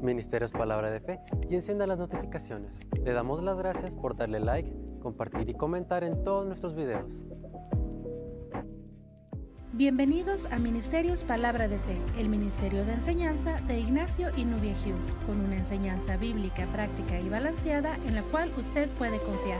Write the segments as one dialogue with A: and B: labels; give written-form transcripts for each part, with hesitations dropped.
A: Ministerios Palabra de Fe y encienda las notificaciones. Le damos las gracias por darle like, compartir y comentar en todos nuestros videos.
B: Bienvenidos a Ministerios Palabra de Fe, el ministerio de enseñanza de Ignacio y Nubia Hughes, con una enseñanza bíblica, práctica y balanceada en la cual usted puede confiar.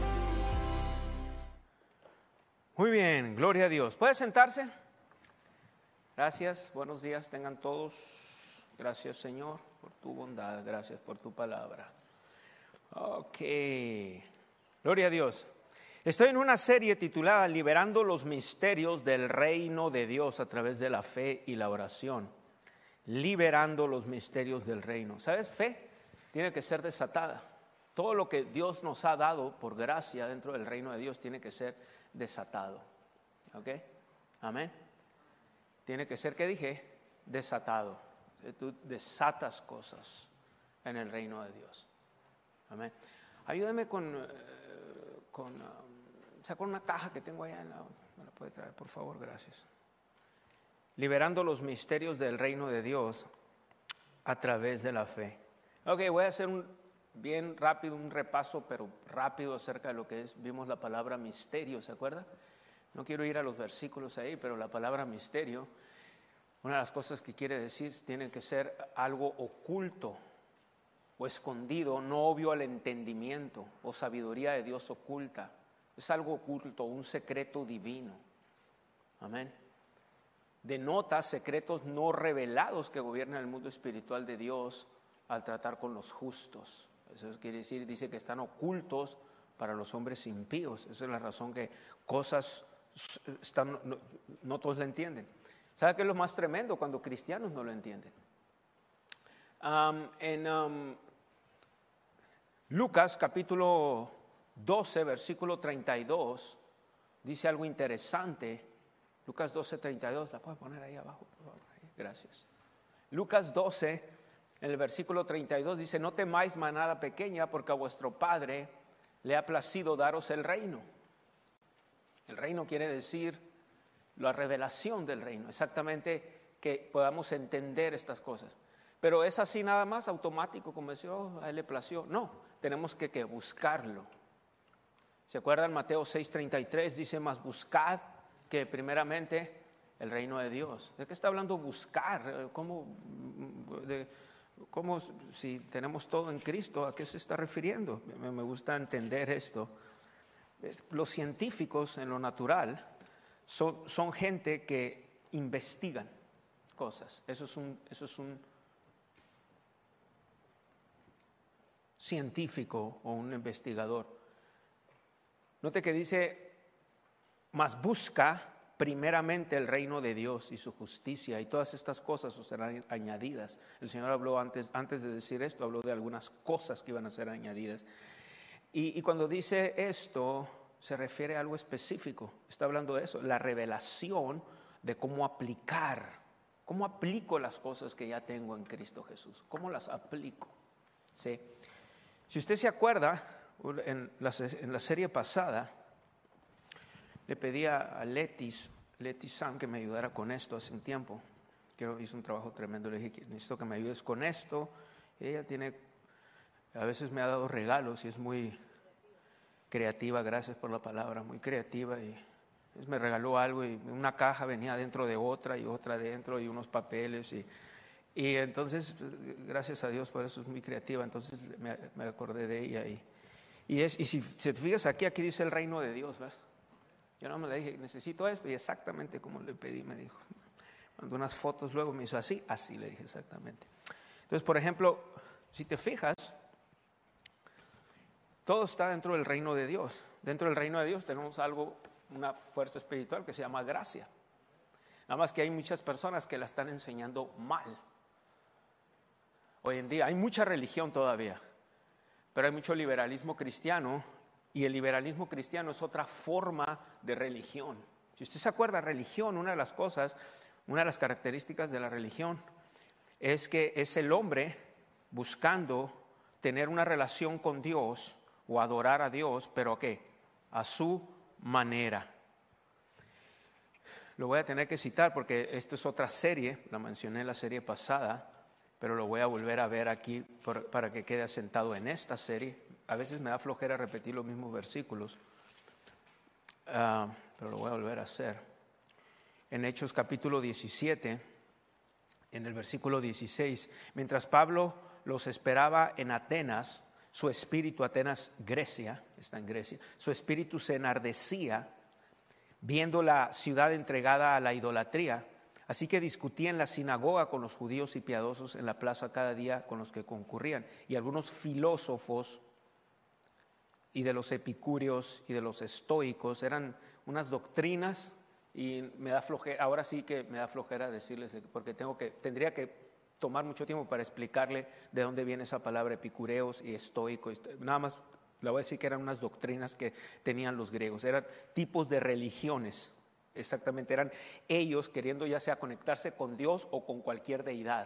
C: Muy bien, gloria a Dios. ¿Puede sentarse? Gracias, buenos días tengan todos. Gracias, Señor, por tu bondad, gracias por tu palabra. Ok, gloria a Dios. Estoy en una serie titulada Liberando los misterios del reino de Dios a través de la fe y la oración. Liberando los misterios del reino. ¿Sabes? Fe tiene que ser desatada. Todo lo que Dios nos ha dado por gracia dentro del reino de Dios tiene que ser desatado. ¿Ok? Amén. Tiene que ser, ¿qué dije? Desatado. Tú desatas cosas en el reino de Dios. Amén. Ayúdame saco una caja que tengo allá me la puede traer, por favor, gracias. Liberando los misterios del reino de Dios a través de la fe. Ok, voy a hacer bien rápido un repaso, pero rápido acerca de lo que vimos la palabra misterio, ¿se acuerda? No quiero ir a los versículos ahí, pero la palabra misterio, una de las cosas que quiere decir, tiene que ser algo oculto o escondido, no obvio al entendimiento o sabiduría de Dios oculta. Es algo oculto, un secreto divino. Amén. Denota secretos no revelados que gobiernan el mundo espiritual de Dios al tratar con los justos. Eso quiere decir, dice que están ocultos para los hombres impíos. Esa es la razón que cosas no todos la entienden. ¿Sabe qué es lo más tremendo? Cuando cristianos no lo entienden. Lucas capítulo 12, versículo 32, dice algo interesante. Lucas 12, 32, la puedes poner ahí abajo, por favor. Gracias. Lucas 12, en el versículo 32 dice: no temáis, manada pequeña, porque a vuestro Padre le ha placido daros el reino. El reino quiere decir la revelación del reino, exactamente que podamos entender estas cosas. Pero es así nada más, automático, como decía, a él le plació. No, tenemos que buscarlo. ¿Se acuerdan? Mateo 6:33 dice: mas buscad que primeramente el reino de Dios. ¿De qué está hablando buscar? ¿Cómo si tenemos todo en Cristo? ¿A qué se está refiriendo? Me gusta entender esto. Los científicos en lo natural son gente que investigan cosas. Eso es un científico o un investigador. Note que dice: mas busca primeramente el reino de Dios y su justicia, y todas estas cosas os serán añadidas. El Señor habló antes de decir esto, habló de algunas cosas que iban a ser añadidas. Y cuando dice esto, se refiere a algo específico. Está hablando de eso, la revelación de cómo aplico las cosas que ya tengo en Cristo Jesús. ¿Cómo las aplico? ¿Sí? Si usted se acuerda, en la serie pasada le pedí a Leti Sam que me ayudara con esto hace un tiempo. Hizo un trabajo tremendo. Le dije: necesito que me ayudes con esto. Ella a veces me ha dado regalos y es muy creativa, gracias por la palabra, muy creativa. Y me regaló algo y una caja venía dentro de otra y otra dentro y unos papeles y entonces, gracias a Dios por eso, es muy creativa. Entonces me acordé de ella y si te fijas aquí dice el reino de Dios, ¿ves? Yo no me le dije: necesito esto, y exactamente como le pedí me dijo. Mandó unas fotos, luego me hizo así le dije exactamente. Entonces, por ejemplo, si te fijas, todo está dentro del reino de Dios. Dentro del reino de Dios tenemos una fuerza espiritual que se llama gracia. Nada más que hay muchas personas que la están enseñando mal. Hoy en día hay mucha religión todavía, pero hay mucho liberalismo cristiano, y el liberalismo cristiano es otra forma de religión. Si usted se acuerda, religión, una de las características de la religión es que es el hombre buscando tener una relación con Dios o adorar a Dios, pero ¿qué? A su manera. Lo voy a tener que citar porque esto es otra serie, la mencioné en la serie pasada, pero lo voy a volver a ver aquí para que quede asentado en esta serie. A veces me da flojera repetir los mismos versículos, pero lo voy a volver a hacer. En Hechos capítulo 17, en el versículo 16, mientras Pablo los esperaba en Atenas, su espíritu, Atenas, Grecia, está en Grecia, su espíritu se enardecía viendo la ciudad entregada a la idolatría. Así que discutía en la sinagoga con los judíos y piadosos en la plaza cada día con los que concurrían. Y algunos filósofos y de los epicúreos y de los estoicos, eran unas doctrinas, y me da flojera, ahora sí que me da flojera decirles, porque tendría que tomar mucho tiempo para explicarle de dónde viene esa palabra epicureos y estoicos. Nada más le voy a decir que eran unas doctrinas que tenían los griegos, eran tipos de religiones. Exactamente, eran ellos queriendo ya sea conectarse con Dios o con cualquier deidad.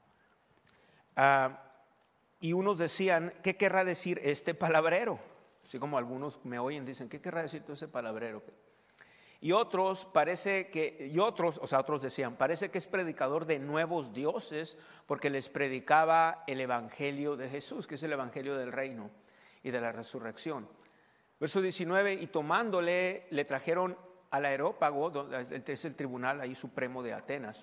C: Y unos decían, ¿qué querrá decir este palabrero? Así como algunos me oyen, dicen, ¿qué querrá decir todo ese palabrero? Y otros otros decían, parece que es predicador de nuevos dioses, porque les predicaba el evangelio de Jesús, que es el evangelio del reino y de la resurrección. Verso 19, y tomándole, le trajeron al Areópago, donde es el tribunal ahí supremo de Atenas,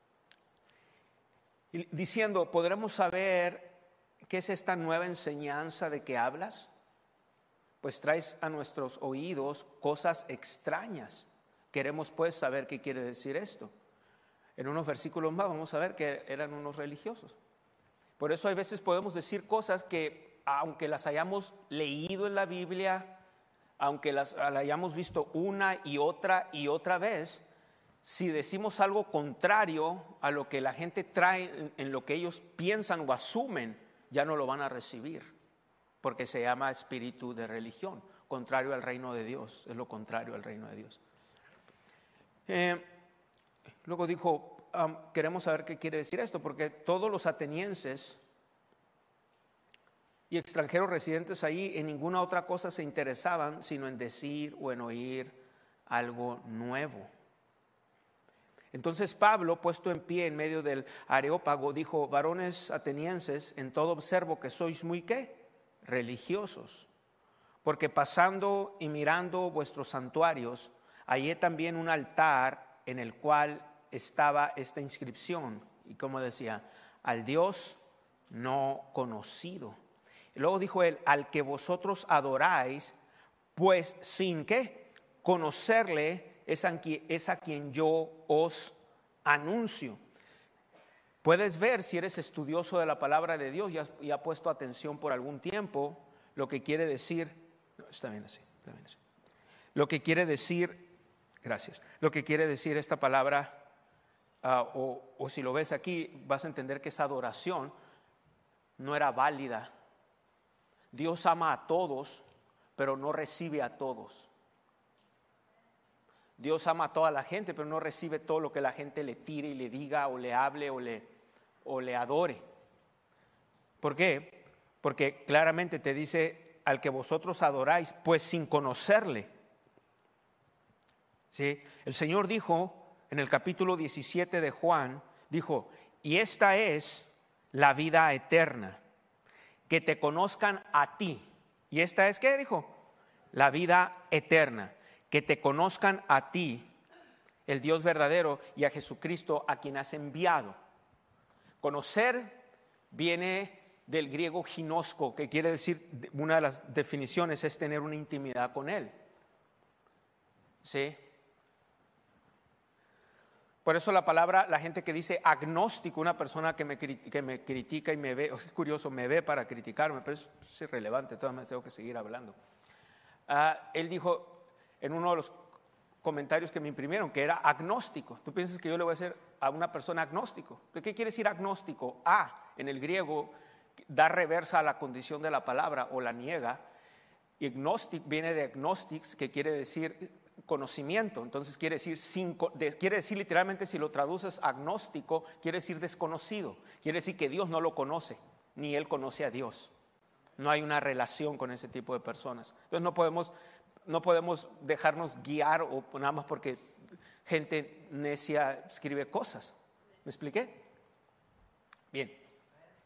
C: y diciendo, ¿podremos saber qué es esta nueva enseñanza de que hablas? Pues traes a nuestros oídos cosas extrañas. Queremos pues saber qué quiere decir esto. En unos versículos más vamos a ver que eran unos religiosos. Por eso a veces podemos decir cosas que, aunque las hayamos leído en la Biblia, aunque las hayamos visto una y otra vez, si decimos algo contrario a lo que la gente trae, en lo que ellos piensan o asumen, ya no lo van a recibir, porque se llama espíritu de religión, contrario al reino de Dios, es lo contrario al reino de Dios. Luego dijo, queremos saber qué quiere decir esto, porque todos los atenienses y extranjeros residentes ahí en ninguna otra cosa se interesaban sino en decir o en oír algo nuevo. Entonces Pablo, puesto en pie en medio del Areópago, dijo, varones atenienses, en todo observo que sois muy ¿qué? Religiosos, porque pasando y mirando vuestros santuarios, hallé también un altar en el cual estaba esta inscripción, y como decía, al Dios no conocido. Y luego dijo él, al que vosotros adoráis, pues sin ¿qué? Conocerle es a quien yo os anuncio. Puedes ver, si eres estudioso de la palabra de Dios y ha puesto atención por algún tiempo, lo que quiere decir, está bien así. Lo que quiere decir, gracias, lo que quiere decir esta palabra, o si lo ves aquí, vas a entender que esa adoración no era válida. Dios ama a todos, pero no recibe a todos. Dios ama a toda la gente, pero no recibe todo lo que la gente le tire y le diga o le hable o le adore. ¿Por qué? Porque claramente te dice, al que vosotros adoráis, pues sin conocerle. ¿Sí? El Señor dijo en el capítulo 17 de Juan, dijo, y esta es la vida eterna, que te conozcan a ti. ¿Y esta es qué? Dijo, la vida eterna, que te conozcan a ti, el Dios verdadero, y a Jesucristo a quien has enviado. Conocer viene del griego ginosko, que quiere decir, una de las definiciones es tener una intimidad con Él. ¿Sí? Por eso la palabra, la gente que dice agnóstico, una persona que me critica y me ve, es curioso, me ve para criticarme, pero es irrelevante, todavía tengo que seguir hablando. Él dijo en uno de los comentarios que me imprimieron que era agnóstico. Tú piensas que yo le voy a decir a una persona agnóstico. ¿Pero qué quiere decir agnóstico? En el griego da reversa a la condición de la palabra o la niega. Y agnostic viene de agnostics, que quiere decir conocimiento. Entonces quiere decir literalmente, si lo traduces agnóstico, quiere decir desconocido. Quiere decir que Dios no lo conoce, ni Él conoce a Dios. No hay una relación con ese tipo de personas. Entonces no podemos dejarnos guiar o nada más porque gente necia escribe cosas. ¿Me expliqué? Bien.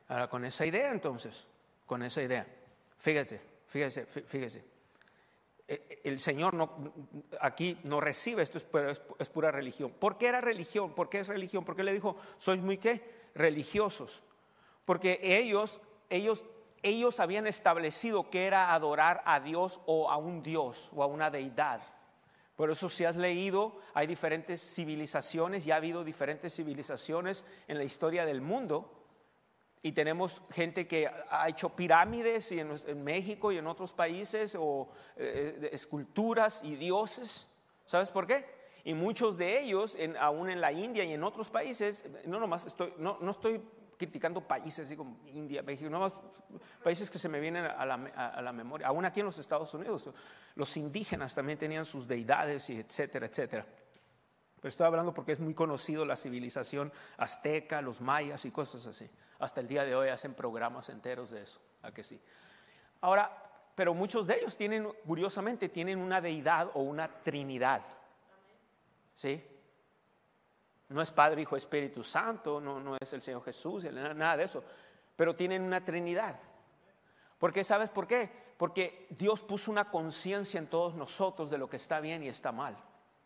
C: Ahora, con esa idea entonces, con esa idea, fíjese. El Señor aquí no recibe esto, es pura religión. ¿Por qué era religión? ¿Por qué es religión? ¿Por qué le dijo, sois muy qué? Religiosos. Porque ellos habían establecido que era adorar a Dios o a un Dios o a una deidad. Por eso, si has leído, hay diferentes civilizaciones y ha habido diferentes civilizaciones en la historia del mundo. Y tenemos gente que ha hecho pirámides y en México y en otros países, o esculturas y dioses. ¿Sabes por qué? Y muchos de ellos, aún en la India y en otros países, no estoy criticando países así como India, México, no más países que se me vienen a la memoria. Aún aquí en los Estados Unidos, los indígenas también tenían sus deidades, y etcétera, etcétera. Pero estoy hablando porque es muy conocido la civilización azteca, los mayas y cosas así. Hasta el día de hoy hacen programas enteros de eso, ¿a que sí? Ahora, pero muchos de ellos curiosamente, tienen una deidad o una trinidad. ¿Sí? No es Padre, Hijo, Espíritu Santo, no es el Señor Jesús, nada de eso. Pero tienen una trinidad. ¿Por qué? ¿Sabes por qué? Porque Dios puso una conciencia en todos nosotros de lo que está bien y está mal.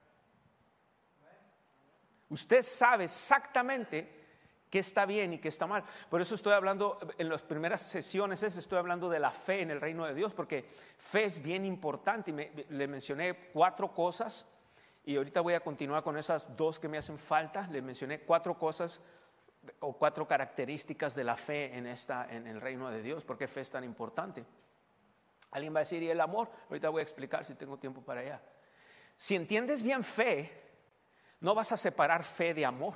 C: Usted sabe exactamente qué está bien y qué está mal. Por eso estoy hablando, en las primeras sesiones estoy hablando de la fe en el reino de Dios, porque fe es bien importante. Y le mencioné 4 cosas. Y ahorita voy a continuar con esas 2 que me hacen falta. Le mencioné 4 cosas o 4 características de la fe en el reino de Dios. ¿Por qué fe es tan importante? Alguien va a decir, ¿y el amor? Ahorita voy a explicar si tengo tiempo para allá. Si entiendes bien fe, no vas a separar fe de amor.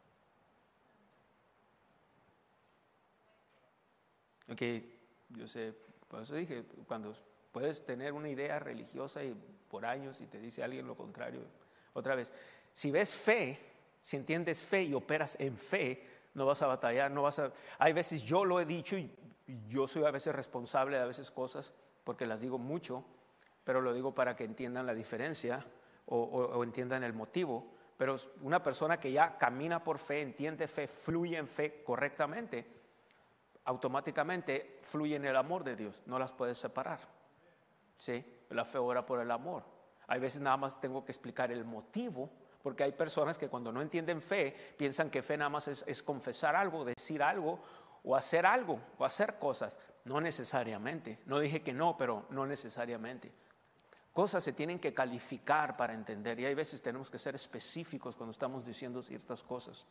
C: Ok, yo sé, por eso dije, cuando puedes tener una idea religiosa y por años y te dice alguien lo contrario, otra vez, si ves fe, si entiendes fe y operas en fe, no vas a batallar, hay veces yo lo he dicho y yo soy a veces responsable de a veces cosas porque las digo mucho, pero lo digo para que entiendan la diferencia o entiendan el motivo. Pero una persona que ya camina por fe, entiende fe, fluye en fe correctamente, automáticamente fluye en el amor de Dios, no las puedes separar. ¿Sí? La fe obra por el amor. Hay veces nada más tengo que explicar el motivo, porque hay personas que cuando no entienden fe, piensan que fe nada más es confesar algo, decir algo, o hacer algo, o hacer cosas. No necesariamente, no dije que no, pero no necesariamente. Cosas se tienen que calificar para entender, y hay veces tenemos que ser específicos cuando estamos diciendo ciertas cosas.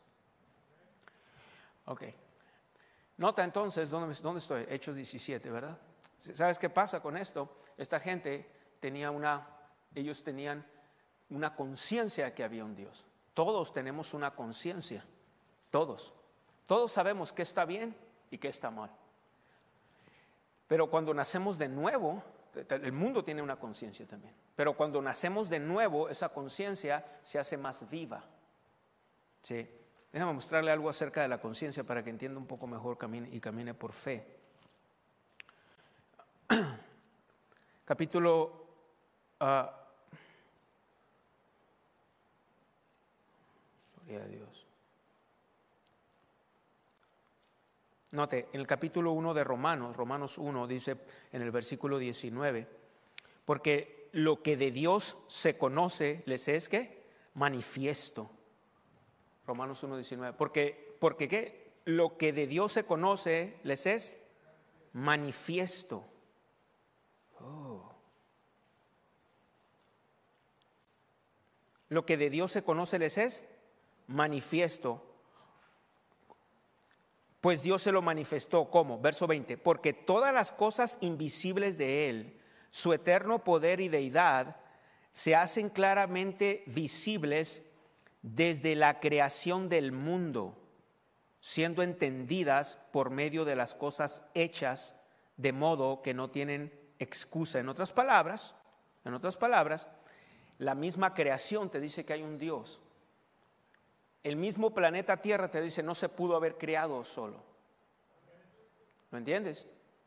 C: Ok. Nota entonces, ¿dónde estoy? Hechos 17, ¿verdad? ¿Sabes qué pasa con esto? Esta gente ellos tenían una conciencia de que había un Dios. Todos tenemos una conciencia, todos sabemos qué está bien y qué está mal. Pero cuando nacemos de nuevo, el mundo tiene una conciencia también, pero cuando nacemos de nuevo, esa conciencia se hace más viva. ¿Sí? Déjame mostrarle algo acerca de la conciencia para que entienda un poco mejor y camine por fe. Capítulo gloria a Dios. Note, en el capítulo 1 de Romanos 1 dice en el versículo 19, porque lo que de Dios se conoce les es ¿qué? Manifiesto. Romanos 1, 19. Porque ¿qué? Lo que de Dios se conoce les es manifiesto. Lo que de Dios se conoce les es manifiesto. Pues Dios se lo manifestó, ¿cómo? Verso 20, porque todas las cosas invisibles de Él, su eterno poder y deidad, se hacen claramente visibles desde la creación del mundo, siendo entendidas por medio de las cosas hechas, de modo que no tienen excusa. En otras palabras, la misma creación te dice que hay un Dios. El mismo planeta Tierra te dice no se pudo haber creado solo. ¿Lo entiendes?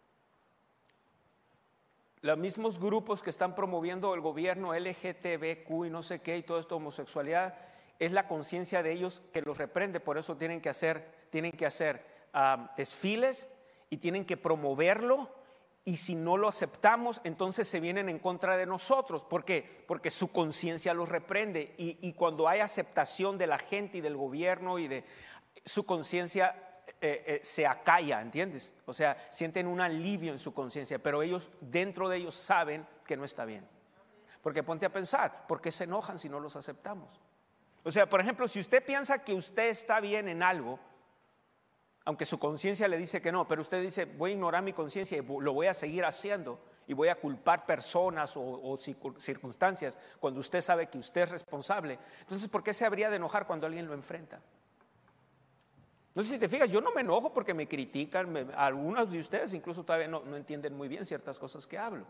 C: Los mismos grupos que están promoviendo el gobierno LGTBQ y no sé qué y toda esta homosexualidad, es la conciencia de ellos que los reprende. Por eso tienen que hacer desfiles y tienen que promoverlo, y si no lo aceptamos, entonces se vienen en contra de nosotros. ¿Por qué? Porque su conciencia los reprende, y cuando hay aceptación de la gente y del gobierno y de su conciencia, se acalla, ¿entiendes? O sea, sienten un alivio en su conciencia, pero ellos, dentro de ellos, saben que no está bien. Porque ponte a pensar, ¿por qué se enojan si no los aceptamos? O sea, por ejemplo, si usted piensa que usted está bien en algo, aunque su conciencia le dice que no, pero usted dice, voy a ignorar mi conciencia y lo voy a seguir haciendo, y voy a culpar personas o circunstancias cuando usted sabe que usted es responsable, entonces ¿por qué se habría de enojar cuando alguien lo enfrenta? No sé si te fijas, yo no me enojo porque me critican, algunos de ustedes incluso todavía no entienden muy bien ciertas cosas que hablo.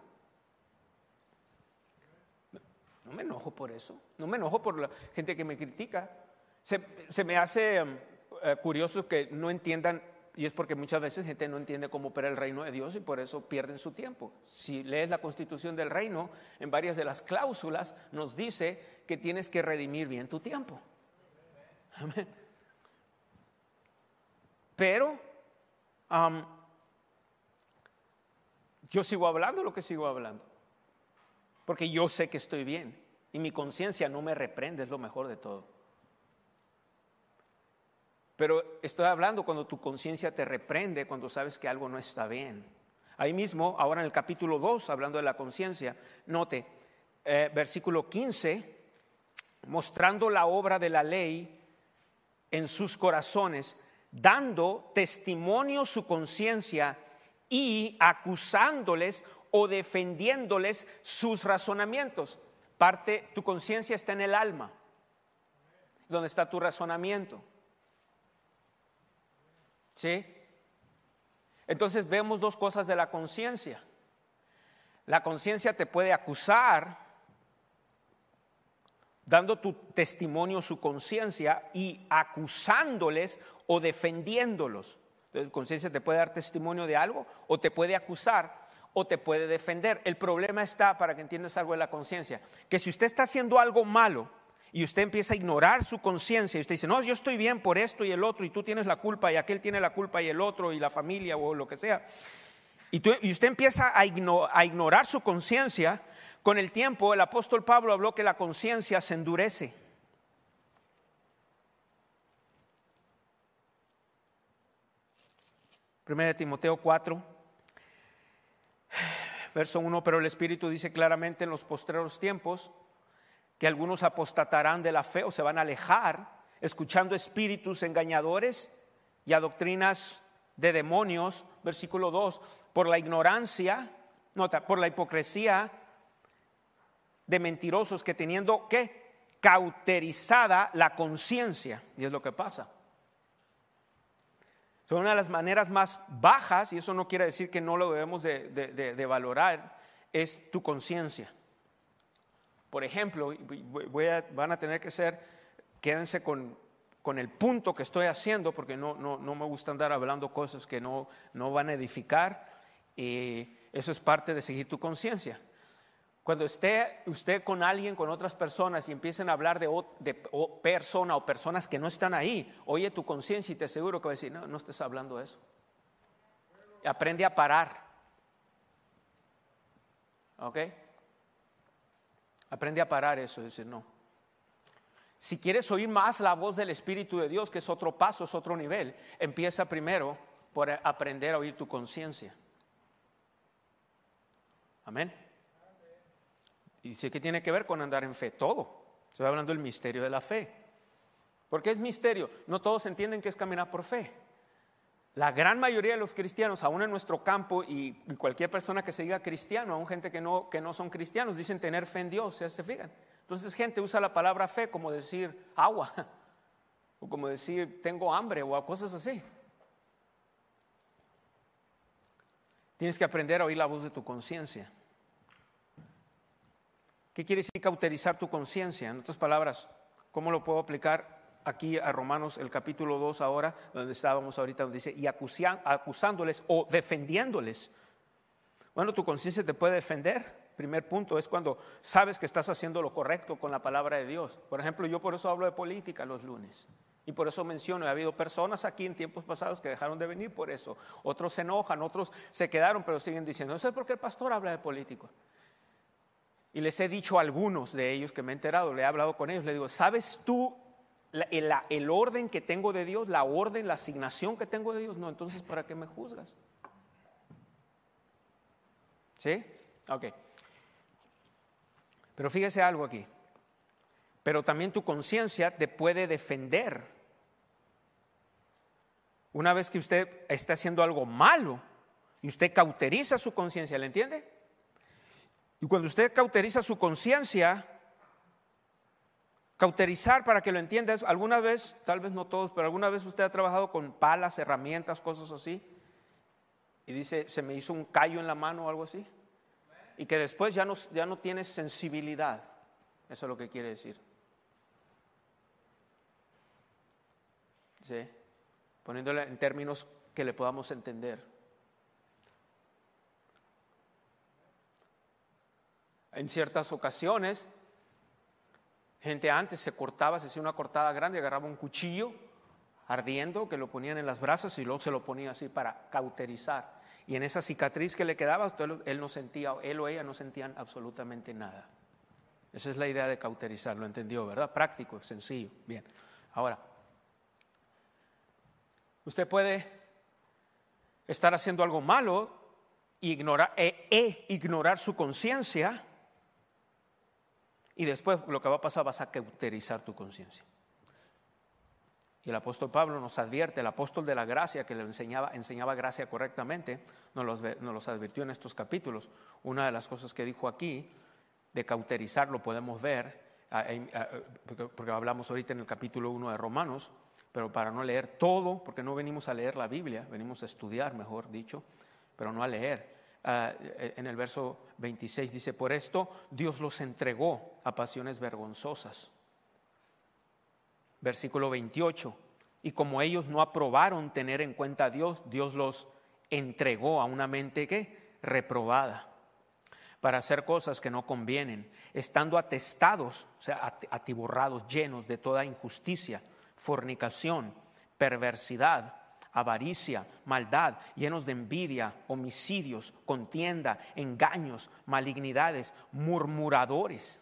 C: No me enojo por eso, no me enojo por la gente que me critica. Se me hace curioso que no entiendan, y es porque muchas veces gente no entiende cómo opera el reino de Dios y por eso pierden su tiempo. Si lees la constitución del reino, en varias de las cláusulas nos dice que tienes que redimir bien tu tiempo. Amén. Pero yo sigo hablando lo que sigo hablando, porque yo sé que estoy bien y mi conciencia no me reprende, es lo mejor de todo. Pero estoy hablando cuando tu conciencia te reprende, cuando sabes que algo no está bien. Ahí mismo, ahora en el capítulo 2, hablando de la conciencia, note, versículo 15, mostrando la obra de la ley en sus corazones, dando testimonio su conciencia y acusándoles o defendiéndoles sus razonamientos. Tu conciencia está en el alma, donde está tu razonamiento. ¿Sí? Entonces vemos dos cosas de la conciencia. La conciencia te puede acusar, dando tu testimonio su conciencia y acusándoles o defendiéndolos. Entonces, la conciencia te puede dar testimonio de algo, o te puede acusar, o te puede defender. El problema está, para que entiendas algo de la conciencia, que si usted está haciendo algo malo y usted empieza a ignorar su conciencia y usted dice, no, yo estoy bien por esto y el otro, y tú tienes la culpa y aquel tiene la culpa y el otro y la familia o lo que sea, y usted empieza a ignorar su conciencia, con el tiempo el apóstol Pablo habló que la conciencia se endurece. Primera de Timoteo 4, verso 1, pero el Espíritu dice claramente en los postreros tiempos que algunos apostatarán de la fe o se van a alejar, escuchando espíritus engañadores y a doctrinas de demonios. Versículo 2, por la ignorancia, por la hipocresía de mentirosos que teniendo cauterizada la conciencia, y es lo que pasa. Son una de las maneras más bajas, y eso no quiere decir que no lo debemos de valorar, es tu conciencia. Por ejemplo, van a tener que quédense con el punto que estoy haciendo, porque no me gusta andar hablando cosas que no van a edificar, y eso es parte de seguir tu conciencia. Cuando esté usted con alguien, con otras personas, y empiecen a hablar de persona o personas que no están ahí, oye tu conciencia y te aseguro que va a decir, no estés hablando de eso. Aprende a parar. ¿Ok? Aprende a parar eso y decir no. Si quieres oír más la voz del Espíritu de Dios, que es otro paso, es otro nivel, empieza primero por aprender a oír tu conciencia. Amén. Y sé que tiene que ver con andar en fe, todo. Estoy hablando del misterio de la fe. ¿Por qué es misterio? No todos entienden que es caminar por fe. La gran mayoría de los cristianos, aún en nuestro campo, y cualquier persona que se diga cristiano, aún gente que no son cristianos, dicen tener fe en Dios, ¿se fijan? Entonces gente usa la palabra fe como decir agua, o como decir tengo hambre, o cosas así. Tienes que aprender a oír la voz de tu conciencia. ¿Qué quiere decir cauterizar tu conciencia? En otras palabras, ¿cómo lo puedo aplicar aquí a Romanos, el capítulo 2 ahora, donde estábamos ahorita, donde dice, y acusándoles o defendiéndoles? Bueno, tu conciencia te puede defender. Primer punto es cuando sabes que estás haciendo lo correcto con la palabra de Dios. Por ejemplo, yo por eso hablo de política los lunes. Y por eso menciono, ha habido personas aquí en tiempos pasados que dejaron de venir por eso. Otros se enojan, otros se quedaron, pero siguen diciendo, no sé por qué el pastor habla de políticos. Y les he dicho a algunos de ellos que me he enterado, le he hablado con ellos, le digo, ¿sabes tú el orden que tengo de Dios, la orden, la asignación que tengo de Dios? No, entonces ¿para qué me juzgas? ¿Sí? Ok. Pero fíjese algo aquí. Pero también tu conciencia te puede defender. Una vez que usted está haciendo algo malo y usted cauteriza su conciencia, ¿le entiende? Y cuando usted cauteriza su conciencia, cauterizar, para que lo entiendas, alguna vez, tal vez no todos, pero alguna vez usted ha trabajado con palas, herramientas, cosas así, y dice, se me hizo un callo en la mano o algo así, y que después ya no tienes sensibilidad. Eso es lo que quiere decir. ¿Sí? Poniéndole en términos que le podamos entender. En ciertas ocasiones, gente antes se cortaba, se hacía una cortada grande, agarraba un cuchillo ardiendo que lo ponían en las brasas y luego se lo ponía así para cauterizar. Y en esa cicatriz que le quedaba, él no sentía, él o ella no sentían absolutamente nada. Esa es la idea de cauterizar, lo entendió, ¿verdad? Práctico, sencillo. Bien, ahora, usted puede estar haciendo algo malo e ignorar su conciencia, y después lo que va a pasar, vas a cauterizar tu conciencia. Y el apóstol Pablo nos advierte, el apóstol de la gracia que le enseñaba gracia correctamente, nos los advirtió en estos capítulos. Una de las cosas que dijo aquí de cauterizar lo podemos ver, porque hablamos ahorita en el capítulo 1 de Romanos, pero para no leer todo, porque no venimos a leer la Biblia, venimos a estudiar, mejor dicho, pero no a leer. En el verso 26 dice, por esto Dios los entregó a pasiones vergonzosas. Versículo 28, y como ellos no aprobaron tener en cuenta a Dios, Dios los entregó a una mente ¿qué? Reprobada, para hacer cosas que no convienen, estando atestados, o sea, atiborrados, llenos de toda injusticia, fornicación, perversidad, avaricia, maldad, llenos de envidia, homicidios, contienda, engaños, malignidades, murmuradores.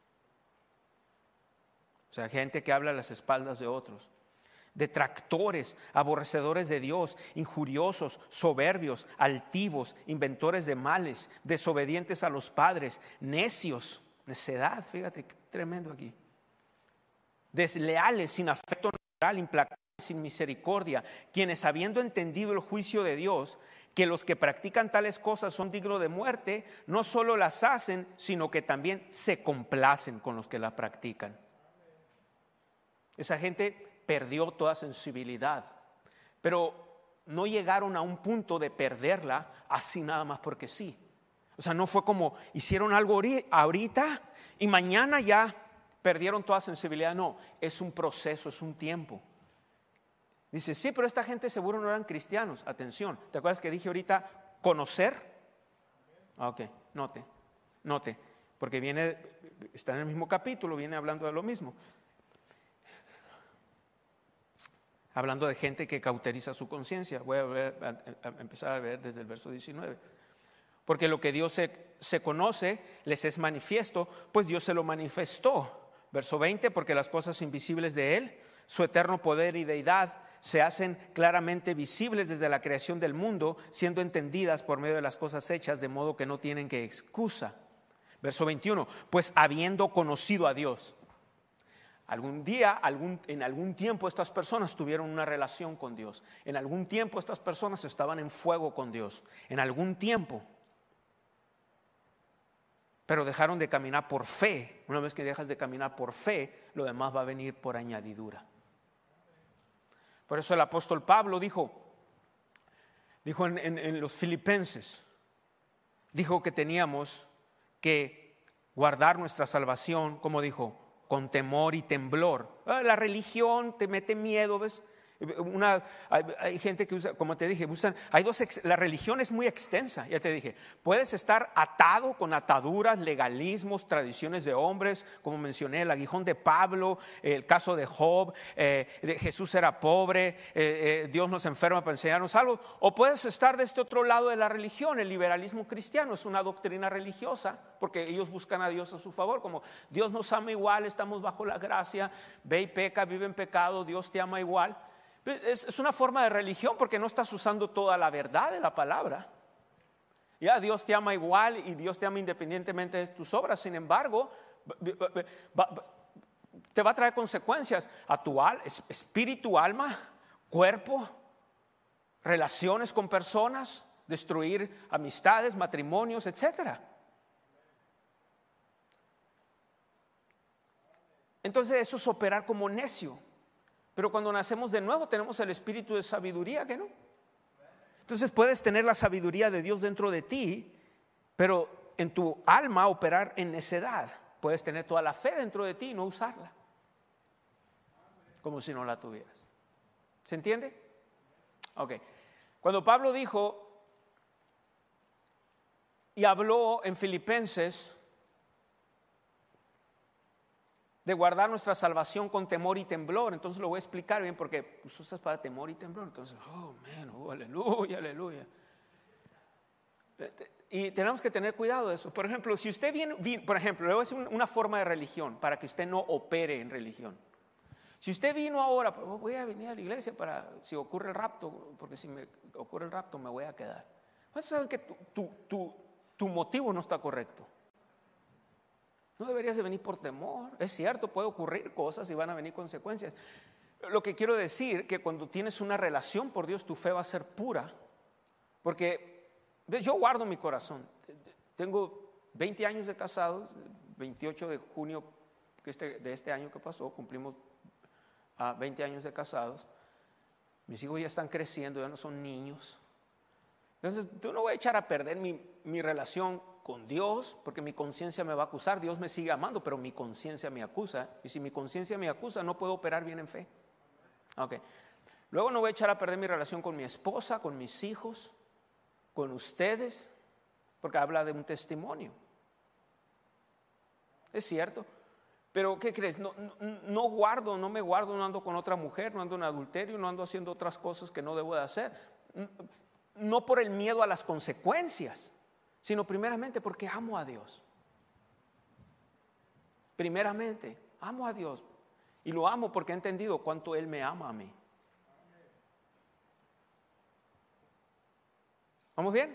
C: O sea, gente que habla a las espaldas de otros. Detractores, aborrecedores de Dios, injuriosos, soberbios, altivos, inventores de males, desobedientes a los padres, necios, necedad, fíjate qué tremendo aquí. Desleales, sin afecto natural, implacables, sin misericordia, quienes habiendo entendido el juicio de Dios, que los que practican tales cosas son dignos de muerte, no solo las hacen, sino que también se complacen con los que las practican. Esa gente perdió toda sensibilidad, pero no llegaron a un punto de perderla así nada más porque sí. O sea, no fue como hicieron algo ahorita y mañana ya perdieron toda sensibilidad. No, es un proceso, es un tiempo. Dice, sí, pero esta gente seguro no eran cristianos. Atención, ¿te acuerdas que dije ahorita conocer? Ok, note, porque está en el mismo capítulo, viene hablando de lo mismo. Hablando de gente que cauteriza su conciencia. Voy a empezar a ver desde el verso 19. Porque lo que Dios se conoce, les es manifiesto, pues Dios se lo manifestó. Verso 20, porque las cosas invisibles de Él, su eterno poder y deidad, se hacen claramente visibles desde la creación del mundo, siendo entendidas por medio de las cosas hechas, de modo que no tienen que excusa. Verso 21, pues habiendo conocido a Dios. Algún día, en algún tiempo estas personas tuvieron una relación con Dios. En algún tiempo estas personas estaban en fuego con Dios. En algún tiempo. Pero dejaron de caminar por fe. Una vez que dejas de caminar por fe, lo demás va a venir por añadidura. Por eso el apóstol Pablo dijo en los Filipenses, dijo que teníamos que guardar nuestra salvación, como dijo, con temor y temblor. La religión te mete miedo, ¿ves? Hay gente que usa, como te dije, la religión es muy extensa, ya te dije. Puedes estar atado con ataduras, legalismos, tradiciones de hombres, como mencioné, el aguijón de Pablo, el caso de Job, Jesús era pobre, Dios nos enferma para enseñarnos algo. O puedes estar de este otro lado de la religión, el liberalismo cristiano, es una doctrina religiosa, porque ellos buscan a Dios a su favor, como Dios nos ama igual, estamos bajo la gracia, ve y peca, vive en pecado, Dios te ama igual. Es una forma de religión porque no estás usando toda la verdad de la palabra. Ya Dios te ama igual y Dios te ama independientemente de tus obras. Sin embargo, te va a traer consecuencias a tu espíritu, alma, cuerpo, relaciones con personas, destruir amistades, matrimonios, etcétera. Entonces eso es operar como necio. Pero cuando nacemos de nuevo tenemos el espíritu de sabiduría, ¿qué no? Entonces puedes tener la sabiduría de Dios dentro de ti, pero en tu alma operar en necedad. Puedes tener toda la fe dentro de ti y no usarla, como si no la tuvieras. ¿Se entiende? Ok. Cuando Pablo dijo y habló en Filipenses de guardar nuestra salvación con temor y temblor, entonces lo voy a explicar bien porque pues, usas para temor y temblor, entonces, aleluya, aleluya. Y tenemos que tener cuidado de eso. Por ejemplo, si usted viene, por ejemplo, le voy a decir una forma de religión para que usted no opere en religión. Si usted vino ahora, voy a venir a la iglesia para si ocurre el rapto, porque si me ocurre el rapto me voy a quedar. ¿Cuántos saben que tu motivo no está correcto? No deberías de venir por temor. Es cierto, puede ocurrir cosas y van a venir consecuencias. Lo que quiero decir que cuando tienes una relación por Dios, tu fe va a ser pura. Porque yo guardo mi corazón. Tengo 20 años de casados, 28 de junio de este año que pasó, cumplimos 20 años de casados. Mis hijos ya están creciendo, ya no son niños. Entonces, yo no voy a echar a perder mi relación con Dios, porque mi conciencia me va a acusar. Dios me sigue amando, pero mi conciencia me acusa. Y si mi conciencia me acusa, no puedo operar bien en fe. Okay. Luego no voy a echar a perder mi relación con mi esposa, con mis hijos, con ustedes, porque habla de un testimonio. Es cierto. Pero ¿qué crees? No me guardo, no ando con otra mujer, no ando en adulterio, no ando haciendo otras cosas que no debo de hacer. No por el miedo a las consecuencias, sino primeramente porque amo a Dios. Primeramente, amo a Dios. Y lo amo porque he entendido cuánto Él me ama a mí. ¿Vamos bien?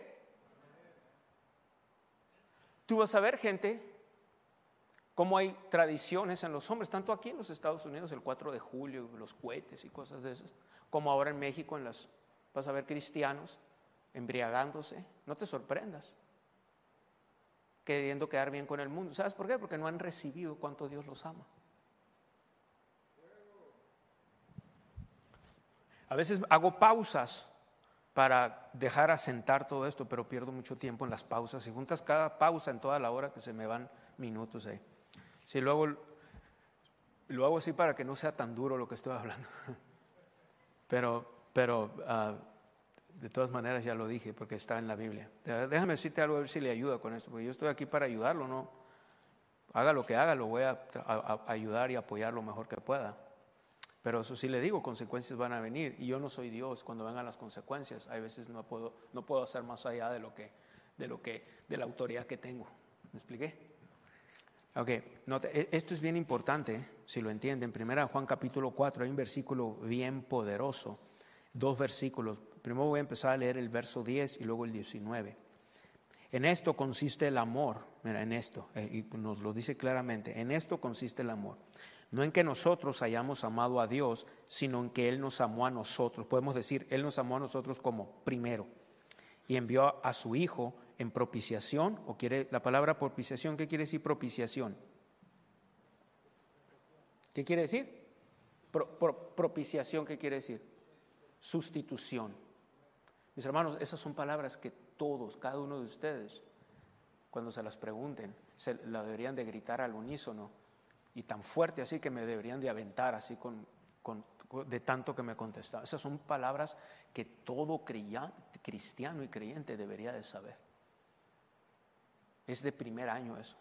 C: Tú vas a ver, gente, cómo hay tradiciones en los hombres, tanto aquí en los Estados Unidos, el 4 de julio, los cohetes y cosas de esas, como ahora en México, vas a ver cristianos embriagándose. No te sorprendas, queriendo quedar bien con el mundo. ¿Sabes por qué? Porque no han recibido cuánto Dios los ama. A veces hago pausas para dejar asentar todo esto, pero pierdo mucho tiempo en las pausas. Si juntas cada pausa en toda la hora, que se me van minutos ahí. Si luego lo hago así para que no sea tan duro lo que estoy hablando. Pero de todas maneras ya lo dije porque está en la Biblia. Déjame decirte algo, a ver si le ayuda con esto, porque yo estoy aquí para ayudarlo, ¿no? Haga lo que haga, lo voy a ayudar y apoyar lo mejor que pueda. Pero eso sí le digo, consecuencias van a venir. Y yo no soy Dios cuando vengan las consecuencias. Hay veces no puedo hacer más allá de la autoridad que tengo. ¿Me expliqué? Ok, esto es bien importante, si lo entienden. Primera Juan capítulo 4, hay un versículo bien poderoso. 2 versículos. Primero voy a empezar a leer el verso 10 y luego el 19. En esto consiste el amor. Mira, en esto, y nos lo dice claramente. En esto consiste el amor. No en que nosotros hayamos amado a Dios, sino en que Él nos amó a nosotros. Podemos decir, Él nos amó a nosotros como primero. Y envió a su Hijo en propiciación, la palabra propiciación, ¿qué quiere decir propiciación? ¿Qué quiere decir? Propiciación, ¿qué quiere decir? Sustitución. Mis hermanos, esas son palabras que cada uno de ustedes, cuando se las pregunten, se la deberían de gritar al unísono. Y tan fuerte así que me deberían de aventar así con de tanto que me contestaba. Esas son palabras que todo cristiano y creyente debería de saber. Es de primer año eso.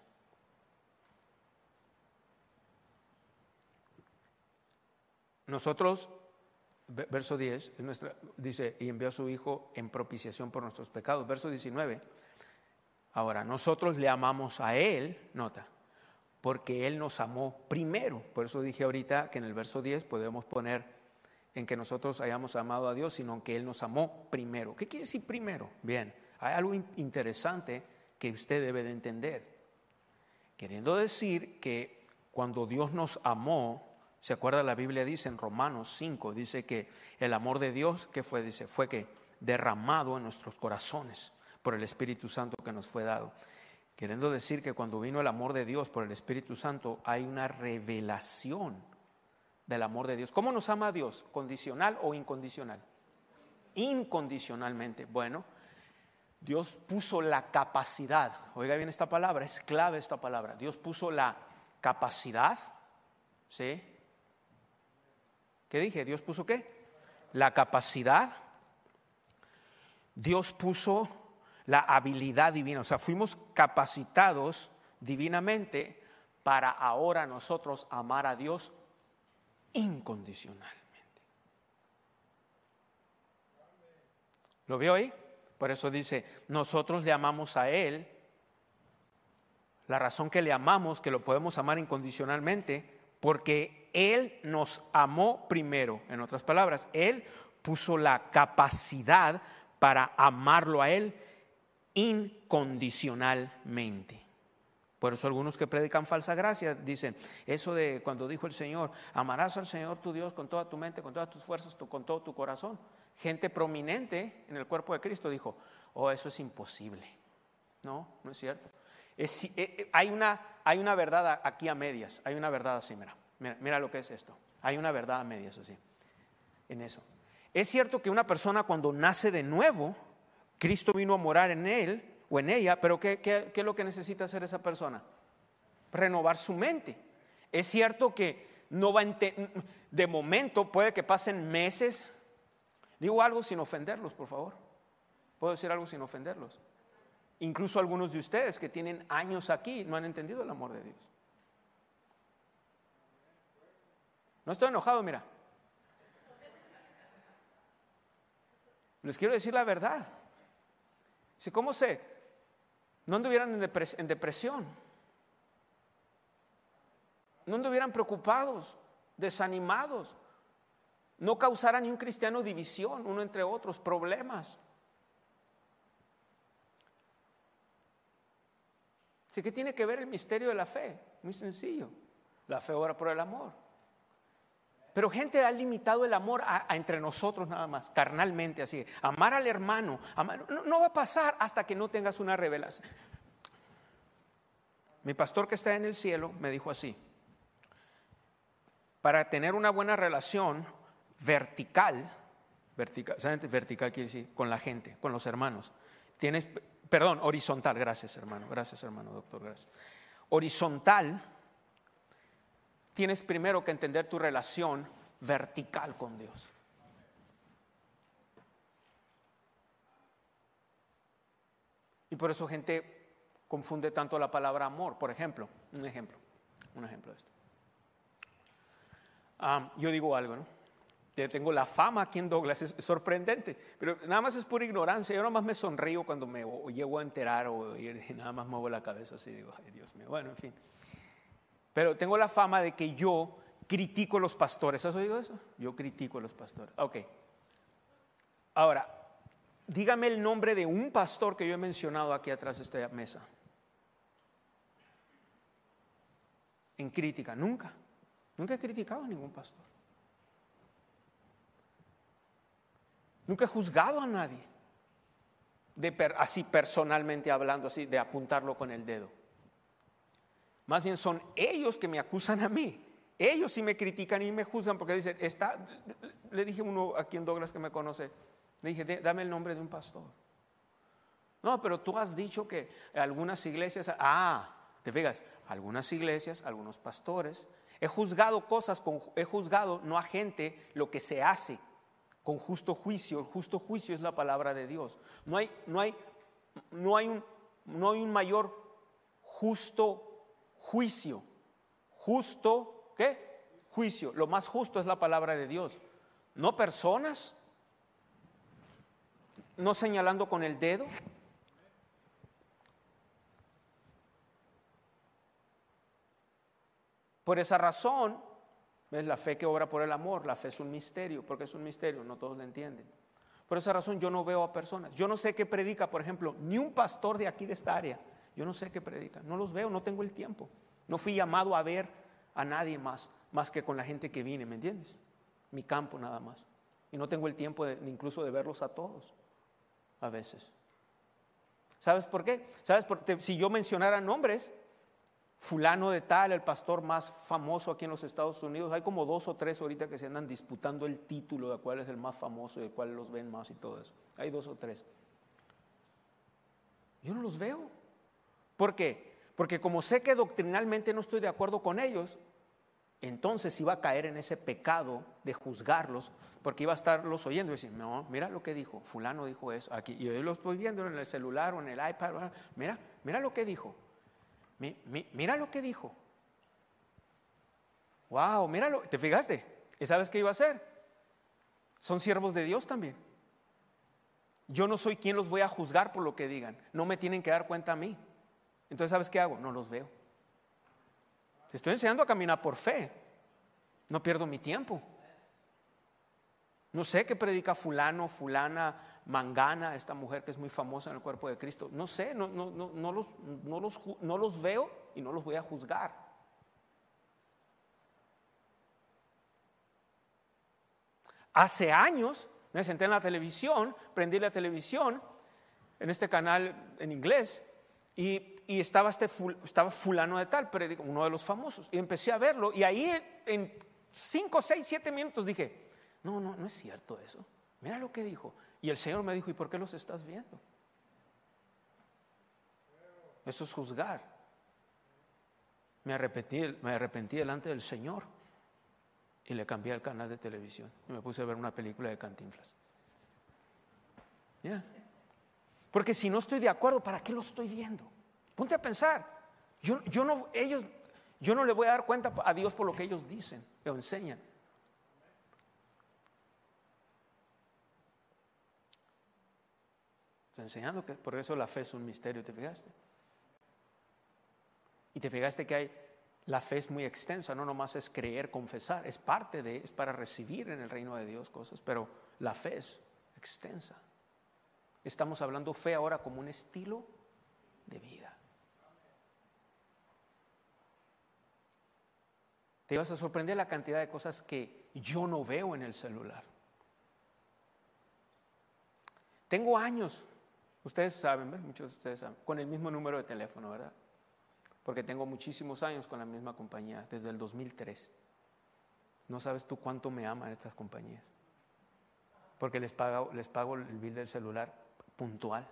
C: Nosotros, verso 10, dice, y envió a su Hijo en propiciación por nuestros pecados. Verso 19, ahora nosotros le amamos a Él, nota, porque Él nos amó primero. Por eso dije ahorita que en el verso 10 podemos poner en que nosotros hayamos amado a Dios, sino que Él nos amó primero. ¿Qué quiere decir primero? Bien, hay algo interesante que usted debe de entender. Queriendo decir que cuando Dios nos amó, ¿se acuerda? La Biblia dice en Romanos 5, dice que el amor de Dios, ¿qué fue? Dice, fue que derramado en nuestros corazones por el Espíritu Santo que nos fue dado. Queriendo decir que cuando vino el amor de Dios por el Espíritu Santo, hay una revelación del amor de Dios. ¿Cómo nos ama Dios? ¿Condicional o incondicional? Incondicionalmente. Bueno, Dios puso la capacidad, oiga bien esta palabra, es clave esta palabra. Dios puso la capacidad, ¿sí? ¿Qué dije? ¿Dios puso qué? La capacidad. Dios puso la habilidad divina. O sea, fuimos capacitados divinamente para ahora nosotros amar a Dios incondicionalmente. ¿Lo vio ahí? Por eso dice, nosotros le amamos a Él. La razón que le amamos, que lo podemos amar incondicionalmente, porque Él nos amó primero. En otras palabras, Él puso la capacidad para amarlo a Él incondicionalmente. Por eso algunos que predican falsa gracia dicen eso de cuando dijo el Señor, amarás al Señor tu Dios con toda tu mente, con todas tus fuerzas, con todo tu corazón. Gente prominente en el cuerpo de Cristo dijo, oh, eso es imposible. No, no es cierto. Hay una verdad aquí a medias. Hay una verdad así, mira lo que es esto. Hay una verdad a medias así, en eso. Es cierto que una persona cuando nace de nuevo, Cristo vino a morar en él o en ella, pero ¿qué es lo que necesita hacer esa persona? Renovar su mente. Es cierto que no va de momento, puede que pasen meses. Digo algo sin ofenderlos, por favor. ¿Puedo decir algo sin ofenderlos? Incluso algunos de ustedes que tienen años aquí no han entendido el amor de Dios. No estoy enojado, mira. Les quiero decir la verdad. Si cómo sé, no anduvieran en depresión, no anduvieran preocupados, desanimados, no causara ni un cristiano división uno entre otros, problemas. Así que tiene que ver el misterio de la fe, muy sencillo. La fe obra por el amor. Pero gente ha limitado el amor a entre nosotros nada más, carnalmente así. Amar al hermano, no va a pasar hasta que no tengas una revelación. Mi pastor que está en el cielo me dijo así: para tener una buena relación vertical, ¿sabes? Vertical quiere decir con la gente, con los hermanos. Horizontal, gracias hermano, doctor, gracias. Horizontal. Tienes primero que entender tu relación vertical con Dios. Y por eso gente confunde tanto la palabra amor. Por ejemplo, un ejemplo de esto. Yo digo algo, ¿no? Tengo la fama aquí en Douglas, es sorprendente, pero nada más es pura ignorancia. Yo nada más me sonrío cuando me llego a enterar o nada más muevo la cabeza así, digo, ay Dios mío, bueno, en fin. Pero tengo la fama de que yo critico a los pastores. ¿Has oído eso? Yo critico a los pastores. Ok. Ahora, dígame el nombre de un pastor que yo he mencionado aquí atrás de esta mesa. En crítica, nunca he criticado a ningún pastor. Nunca he juzgado a nadie. Así personalmente hablando, así de apuntarlo con el dedo. Más bien son ellos que me acusan a mí. Ellos sí me critican y me juzgan porque dicen, le dije a uno aquí en Douglas que me conoce, le dije, dame el nombre de un pastor. No, pero tú has dicho que algunas iglesias, te fijas, algunas iglesias, algunos pastores, He juzgado cosas, he juzgado no a gente lo que se hace con justo juicio. El justo juicio es la palabra de Dios. No hay un mayor justo juicio. Justo, ¿qué? Juicio. Lo más justo es la palabra de Dios. No personas, no señalando con el dedo. Por esa razón, es la fe que obra por el amor. La fe es un misterio, porque es un misterio, no todos lo entienden. Por esa razón yo no veo a personas. Yo no sé qué predica, por ejemplo, ni un pastor de aquí de esta área. Yo no sé qué predica, no los veo, no tengo el tiempo. No fui llamado a ver a nadie más que con la gente que vine, ¿me entiendes? Mi campo nada más. Y no tengo el tiempo incluso de verlos a todos, a veces. ¿Sabes por qué? ¿Sabes? Porque si yo mencionara nombres, fulano de tal, el pastor más famoso aquí en los Estados Unidos, hay como 2 o 3 ahorita que se andan disputando el título de cuál es el más famoso y el cual los ven más y todo eso. Hay 2 o 3. Yo no los veo. ¿Por qué? Porque como sé que doctrinalmente no estoy de acuerdo con ellos, entonces iba a caer en ese pecado de juzgarlos, porque iba a estarlos oyendo y decir, no, mira lo que dijo, fulano dijo eso, aquí, y yo lo estoy viendo en el celular o en el iPad, mira lo que dijo. Mira lo que dijo. Wow, míralo, ¿te fijaste? ¿Y sabes qué iba a hacer? Son siervos de Dios también. Yo no soy quien los voy a juzgar por lo que digan. No me tienen que dar cuenta a mí. Entonces, ¿sabes qué hago? No los veo. Te estoy enseñando a caminar por fe. No pierdo mi tiempo. No sé qué predica fulano, fulana, mangana, esta mujer que es muy famosa en el cuerpo de Cristo. No sé, no los veo y no los voy a juzgar. Hace años me senté en la televisión, prendí la televisión en este canal en inglés y estaba fulano de tal, uno de los famosos, y empecé a verlo y ahí en 5, 6, 7 minutos dije, no es cierto eso. Mira lo que dijo. Y el Señor me dijo, ¿y por qué los estás viendo? Eso es juzgar. Me arrepentí delante del Señor y le cambié el canal de televisión y me puse a ver una película de Cantinflas. Porque si no estoy de acuerdo, ¿para qué lo estoy viendo? Ponte a pensar. Yo no le voy a dar cuenta a Dios por lo que ellos dicen o enseñan. Estoy enseñando que por eso la fe es un misterio, ¿te fijaste? Y te fijaste que la fe es muy extensa, no nomás es creer, confesar, es para recibir en el reino de Dios cosas, pero la fe es extensa. Estamos hablando fe ahora como un estilo de vida. Te vas a sorprender la cantidad de cosas que yo no veo en el celular. Tengo años, ustedes saben, ¿verdad? Muchos de ustedes saben, con el mismo número de teléfono, ¿verdad? Porque tengo muchísimos años con la misma compañía, desde el 2003. No sabes tú cuánto me aman estas compañías. Porque les pago el bill del celular puntual.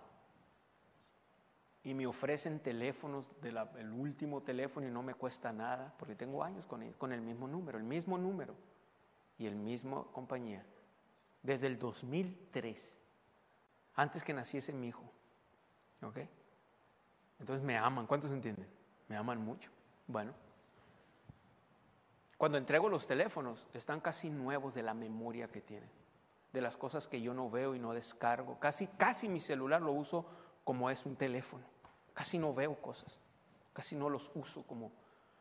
C: Y me ofrecen teléfonos, el último teléfono y no me cuesta nada, porque tengo años con el mismo número y el mismo compañía. Desde el 2003, antes que naciese mi hijo. ¿Ok? Entonces me aman, ¿cuántos entienden? Me aman mucho. Bueno, cuando entrego los teléfonos, están casi nuevos de la memoria que tienen, de las cosas que yo no veo y no descargo. Casi mi celular lo uso como es un teléfono. Casi no veo cosas, casi no los uso como,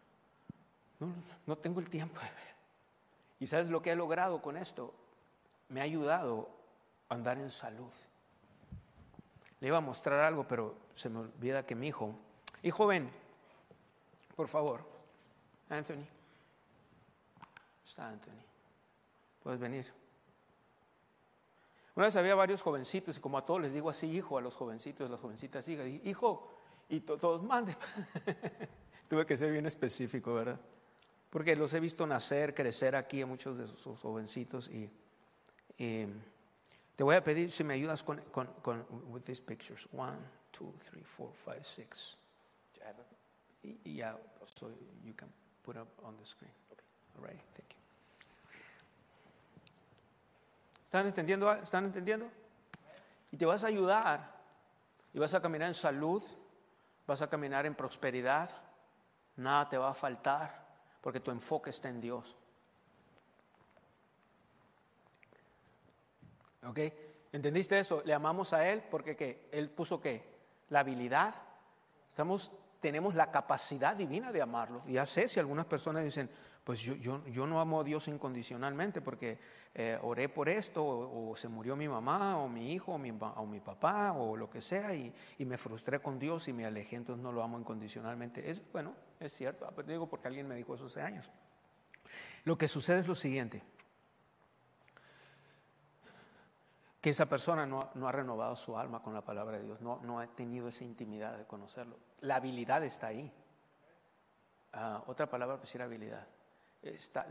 C: no tengo el tiempo de ver. ¿Y sabes lo que he logrado con esto? Me ha ayudado a andar en salud. Le iba a mostrar algo, pero se me olvida que mi hijo, ven, por favor, Anthony. Está Anthony, puedes venir. Una vez había varios jovencitos y como a todos les digo así, hijo, a los jovencitos, las jovencitas, hijo, y todos manden. Tuve que ser bien específico, ¿verdad? Porque los he visto nacer, crecer aquí a muchos de esos jovencitos y te voy a pedir si me ayudas con with these pictures. 1, 2, 3, 4, 5, 6. Yeah, so you can put up on the screen. Okay. All right, thank you. ¿Están entendiendo? ¿Están entendiendo? Y te vas a ayudar. Y vas a caminar en salud. Vas a caminar en prosperidad. Nada te va a faltar. Porque tu enfoque está en Dios. ¿Ok? ¿Entendiste eso? Le amamos a Él porque ¿qué? Él puso ¿qué? La habilidad. Tenemos la capacidad divina de amarlo. Y ya sé si algunas personas dicen, pues yo no amo a Dios incondicionalmente porque oré por esto, o se murió mi mamá, o mi hijo, o mi papá, o lo que sea, y me frustré con Dios y me alejé, entonces no lo amo incondicionalmente. Bueno, es cierto, pero digo porque alguien me dijo eso hace años. Lo que sucede es lo siguiente, que esa persona no ha renovado su alma con la palabra de Dios, no ha tenido esa intimidad de conocerlo. La habilidad está ahí. Otra palabra pues era habilidad. Está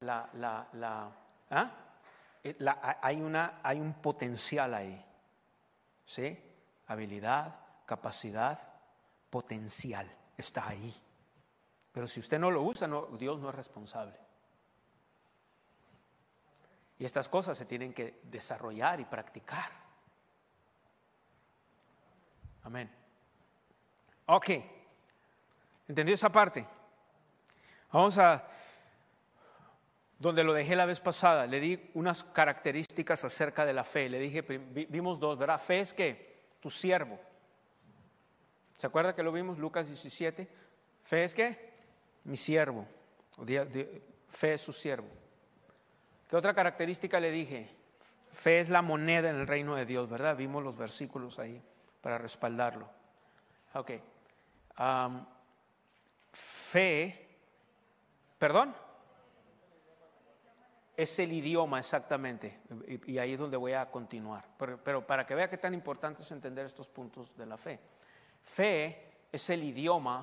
C: hay un potencial ahí, ¿sí? Habilidad, capacidad, potencial está ahí. Pero si usted no lo usa, Dios no es responsable. Y estas cosas se tienen que desarrollar y practicar. Amén. Ok. ¿Entendió esa parte? Vamos a donde lo dejé la vez pasada. Le di unas características acerca de la fe. Le dije, vimos dos, ¿verdad? Fe es ¿qué? Tu siervo. ¿Se acuerda que lo vimos? Lucas 17. Fe es ¿qué? Mi siervo. Fe es su siervo. ¿Qué otra característica le dije? Fe es la moneda en el reino de Dios, ¿verdad? Vimos los versículos ahí para respaldarlo. Ok. Fe, ¿perdón? Es el idioma exactamente. Y ahí es donde voy a continuar. Pero para que vea qué tan importante es entender estos puntos de la fe. Fe es el idioma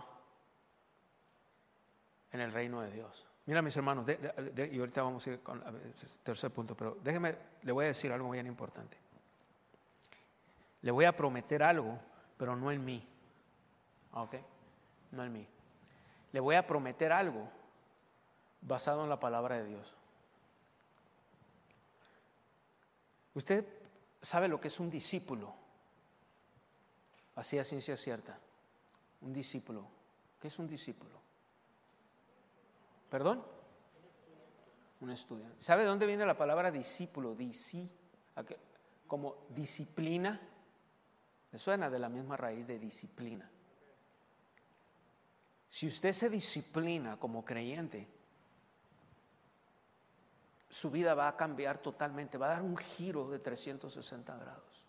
C: en el reino de Dios. Mira, mis hermanos, y ahorita vamos a ir con el tercer punto, pero déjeme, le voy a decir algo bien importante. Le voy a prometer algo, pero no en mí. ¿Ok? No en mí. Le voy a prometer algo basado en la palabra de Dios. Usted sabe lo que es un discípulo. Así a ciencia cierta. Un discípulo. ¿Qué es un discípulo? ¿Perdón? Un estudiante. ¿Sabe de dónde viene la palabra discípulo? Como disciplina. Me suena de la misma raíz de disciplina. Si usted se disciplina como creyente, su vida va a cambiar totalmente, va a dar un giro de 360 grados.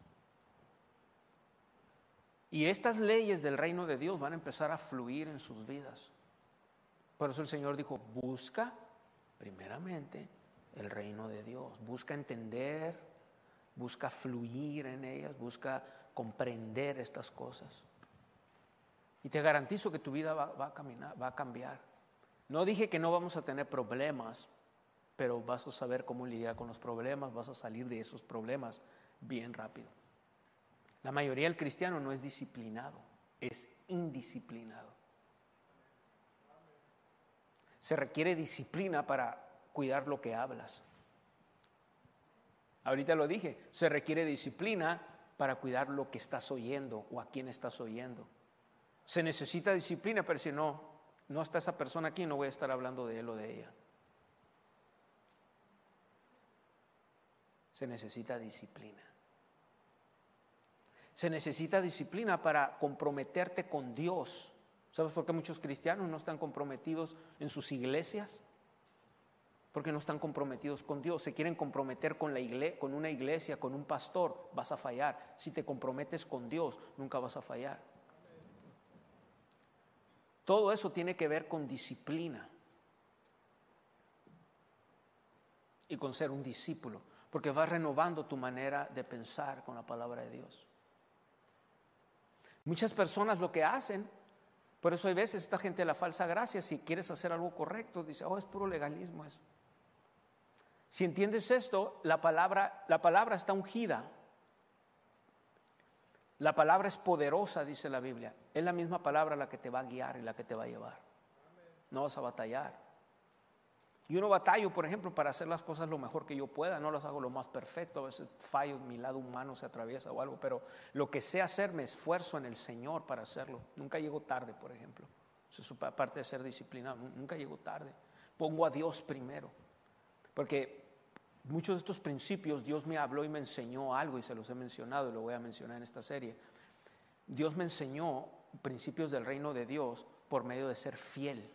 C: Y estas leyes del reino de Dios van a empezar a fluir en sus vidas. Por eso el Señor dijo, busca primeramente el reino de Dios, busca entender, busca fluir en ellas, busca comprender estas cosas. Y te garantizo que tu vida va a cambiar. No dije que no vamos a tener problemas, pero vas a saber cómo lidiar con los problemas, vas a salir de esos problemas bien rápido. La mayoría del cristiano no es disciplinado, es indisciplinado. Se requiere disciplina para cuidar lo que hablas. Ahorita lo dije, se requiere disciplina para cuidar lo que estás oyendo o a quién estás oyendo. Se necesita disciplina, pero si no está esa persona aquí, no voy a estar hablando de él o de ella. Se necesita disciplina. Se necesita disciplina para comprometerte con Dios. ¿Sabes por qué muchos cristianos no están comprometidos en sus iglesias? Porque no están comprometidos con Dios. Se quieren comprometer con una iglesia, con un pastor, vas a fallar. Si te comprometes con Dios, nunca vas a fallar. Todo eso tiene que ver con disciplina y con ser un discípulo, porque vas renovando tu manera de pensar con la palabra de Dios. Muchas personas lo que hacen, por eso hay veces esta gente de la falsa gracia, si quieres hacer algo correcto, dice, es puro legalismo eso. Si entiendes esto, la palabra está ungida. La palabra es poderosa, dice la Biblia. Es la misma palabra la que te va a guiar y la que te va a llevar. No vas a batallar. Y uno batallo, por ejemplo, para hacer las cosas lo mejor que yo pueda. No las hago lo más perfecto. A veces fallo, mi lado humano se atraviesa o algo. Pero lo que sé hacer, me esfuerzo en el Señor para hacerlo. Nunca llego tarde, por ejemplo. Eso es parte de ser disciplinado. Nunca llego tarde. Pongo a Dios primero. Porque muchos de estos principios Dios me habló y me enseñó algo. Y se los he mencionado y lo voy a mencionar en esta serie. Dios me enseñó principios del reino de Dios por medio de ser fiel.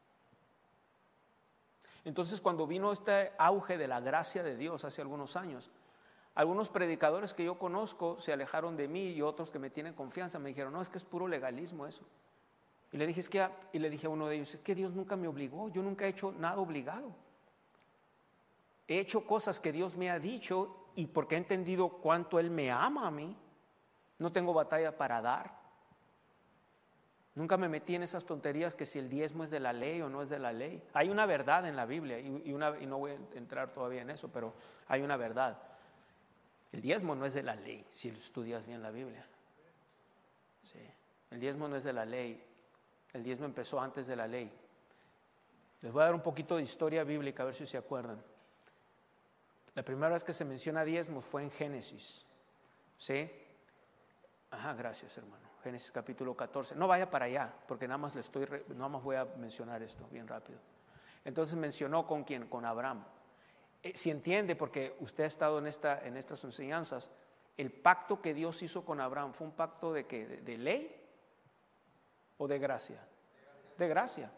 C: Entonces, cuando vino este auge de la gracia de Dios hace algunos años, algunos predicadores que yo conozco se alejaron de mí y otros que me tienen confianza me dijeron, no, es que es puro legalismo eso. Y le dije a uno de ellos, es que Dios nunca me obligó, yo nunca he hecho nada obligado. He hecho cosas que Dios me ha dicho y porque he entendido cuánto Él me ama a mí, no tengo batalla para dar. Nunca me metí en esas tonterías que si el diezmo es de la ley o no es de la ley. Hay una verdad en la Biblia y no voy a entrar todavía en eso, pero hay una verdad. El diezmo no es de la ley, si estudias bien la Biblia. Sí. El diezmo no es de la ley. El diezmo empezó antes de la ley. Les voy a dar un poquito de historia bíblica, a ver si se acuerdan. La primera vez que se menciona diezmos fue en Génesis. ¿Sí? Ajá, gracias, hermano. Génesis capítulo 14. No vaya para allá, porque nada más voy a mencionar esto bien rápido. Entonces mencionó con quién, con Abraham. Si entiende, porque usted ha estado en estas enseñanzas, el pacto que Dios hizo con Abraham fue un pacto de ¿qué? ¿De ley o de gracia? De gracia.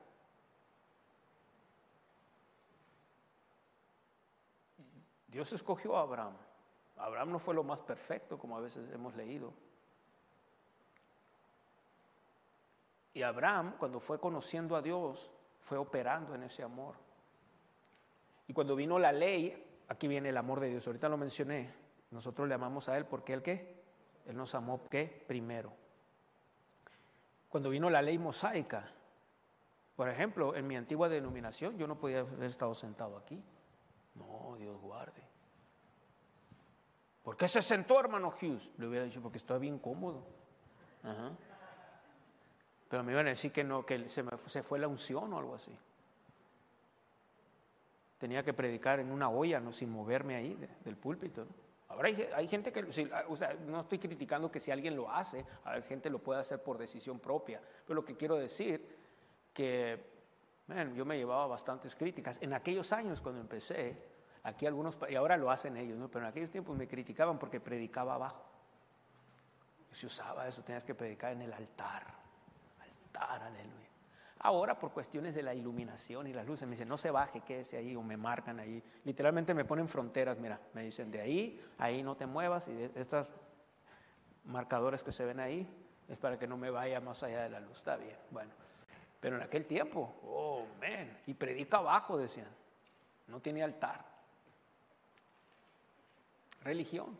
C: Dios escogió a Abraham. Abraham no fue lo más perfecto, como a veces hemos leído. Y Abraham, cuando fue conociendo a Dios, fue operando en ese amor. Y cuando vino la ley, aquí viene el amor de Dios. Ahorita lo mencioné. Nosotros le amamos a Él porque Él ¿qué? Él nos amó ¿qué? Primero. Cuando vino la ley mosaica, por ejemplo, en mi antigua denominación, yo no podía haber estado sentado aquí. No, Dios guarde. ¿Por qué se sentó, hermano Hughes? Le hubiera dicho, porque estoy bien cómodo. Ajá. Pero me iban a decir que no, que se fue la unción o algo así. Tenía que predicar en una olla, no, sin moverme ahí del púlpito, ¿no? Ahora hay gente que, o sea, no estoy criticando que si alguien lo hace, hay gente lo puede hacer por decisión propia. Pero lo que quiero decir, que yo me llevaba bastantes críticas. En aquellos años cuando empecé, aquí algunos, y ahora lo hacen ellos, ¿no? Pero en aquellos tiempos me criticaban porque predicaba abajo. Y se usaba eso, tenías que predicar en el altar. Aleluya. Ahora por cuestiones de la iluminación y las luces me dicen no se baje, quédese ahí, o me marcan ahí, literalmente me ponen fronteras. Mira, me dicen de ahí no te muevas, y de estas marcadores que se ven ahí es para que no me vaya más allá de la luz. Está bien, bueno, pero en aquel tiempo, y predica abajo, decían, no tiene altar. Religión.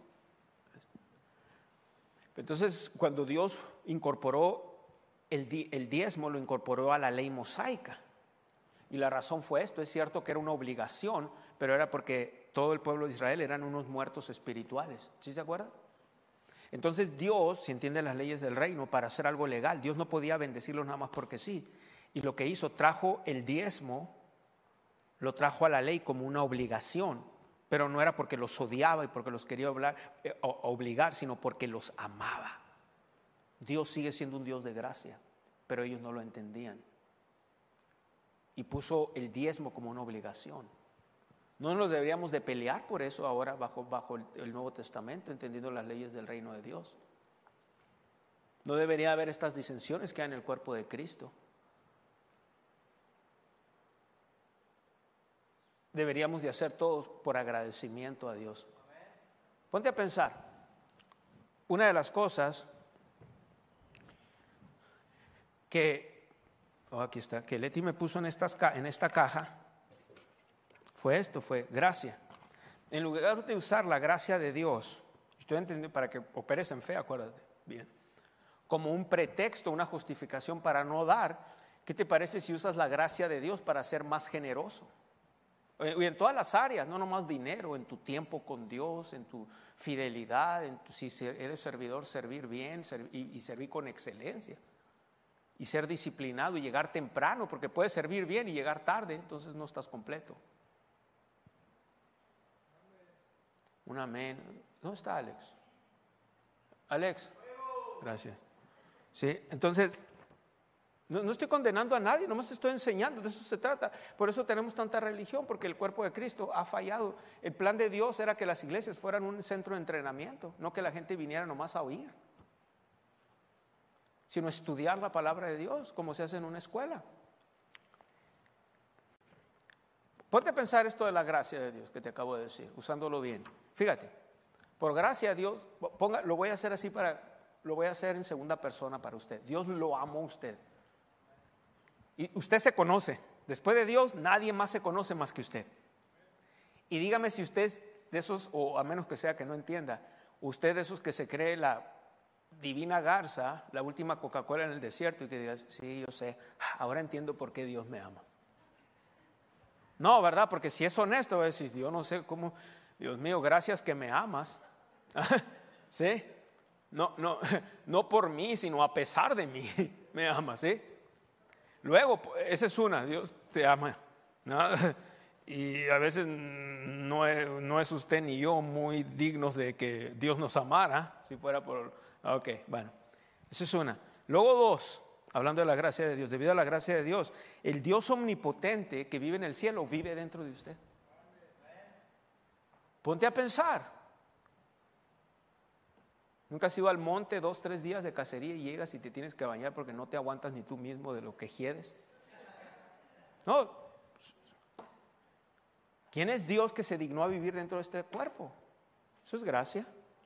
C: Entonces cuando Dios incorporó el diezmo, lo incorporó a la ley mosaica. Y la razón fue esto. Es cierto que era una obligación, pero era porque todo el pueblo de Israel eran unos muertos espirituales. ¿Sí se acuerdan? Entonces Dios, si entiende las leyes del reino, para hacer algo legal, Dios no podía bendecirlos nada más porque sí. Y lo que hizo, trajo el diezmo, lo trajo a la ley como una obligación. Pero no era porque los odiaba y porque los quería obligar, sino porque los amaba. Dios sigue siendo un Dios de gracia, pero ellos no lo entendían. Y puso el diezmo como una obligación. No nos deberíamos de pelear por eso ahora bajo el Nuevo Testamento, entendiendo las leyes del reino de Dios. No debería haber estas disensiones que hay en el cuerpo de Cristo. Deberíamos de hacer todos por agradecimiento a Dios. Ponte a pensar. Una de las cosas aquí está, que Leti me puso en esta caja, fue gracia. En lugar de usar la gracia de Dios, estoy entendiendo, para que operes en fe, acuérdate, bien, como un pretexto, una justificación para no dar, ¿qué te parece si usas la gracia de Dios para ser más generoso? Y en todas las áreas, no nomás dinero, en tu tiempo con Dios, en tu fidelidad, si eres servidor, servir bien y servir con excelencia. y ser disciplinado y llegar temprano, porque puedes servir bien y llegar tarde, entonces no estás completo. Un amén. ¿Dónde está Alex? Alex, gracias. Sí, entonces no estoy condenando a nadie, nomás estoy enseñando, de eso se trata. Por eso tenemos tanta religión, porque el cuerpo de Cristo ha fallado. El plan de Dios era que las iglesias fueran un centro de entrenamiento, no que la gente viniera nomás a oír, sino estudiar la palabra de Dios como se hace en una escuela. Ponte a pensar esto de la gracia de Dios que te acabo de decir, usándolo bien. Fíjate, por gracia a Dios, lo voy a hacer así lo voy a hacer en segunda persona para usted. Dios lo amó a usted. Y usted se conoce. Después de Dios, nadie más se conoce más que usted. Y dígame si usted es de esos, o a menos que sea que no entienda, usted de esos que se cree la divina garza, la última Coca-Cola en el desierto, y que diga, sí, yo sé, ahora entiendo por qué Dios me ama. No, ¿verdad? Porque si es honesto, va a decir, yo no sé cómo, Dios mío, gracias que me amas. ¿Sí? No por mí, sino a pesar de mí, me amas, ¿sí? Luego, esa es una, Dios te ama, ¿no? Y a veces no es usted ni yo muy dignos de que Dios nos amara, si fuera por... Ok, bueno, esa es una. Luego dos, hablando de la gracia de Dios, debido a la gracia de Dios, el Dios omnipotente que vive en el cielo vive dentro de usted. Ponte a pensar. ¿Nunca has ido al monte 2-3 días de cacería y llegas y te tienes que bañar porque no te aguantas ni tú mismo de lo que hiedes? No. ¿Quién es Dios que se dignó a vivir dentro de este cuerpo? Eso es gracia.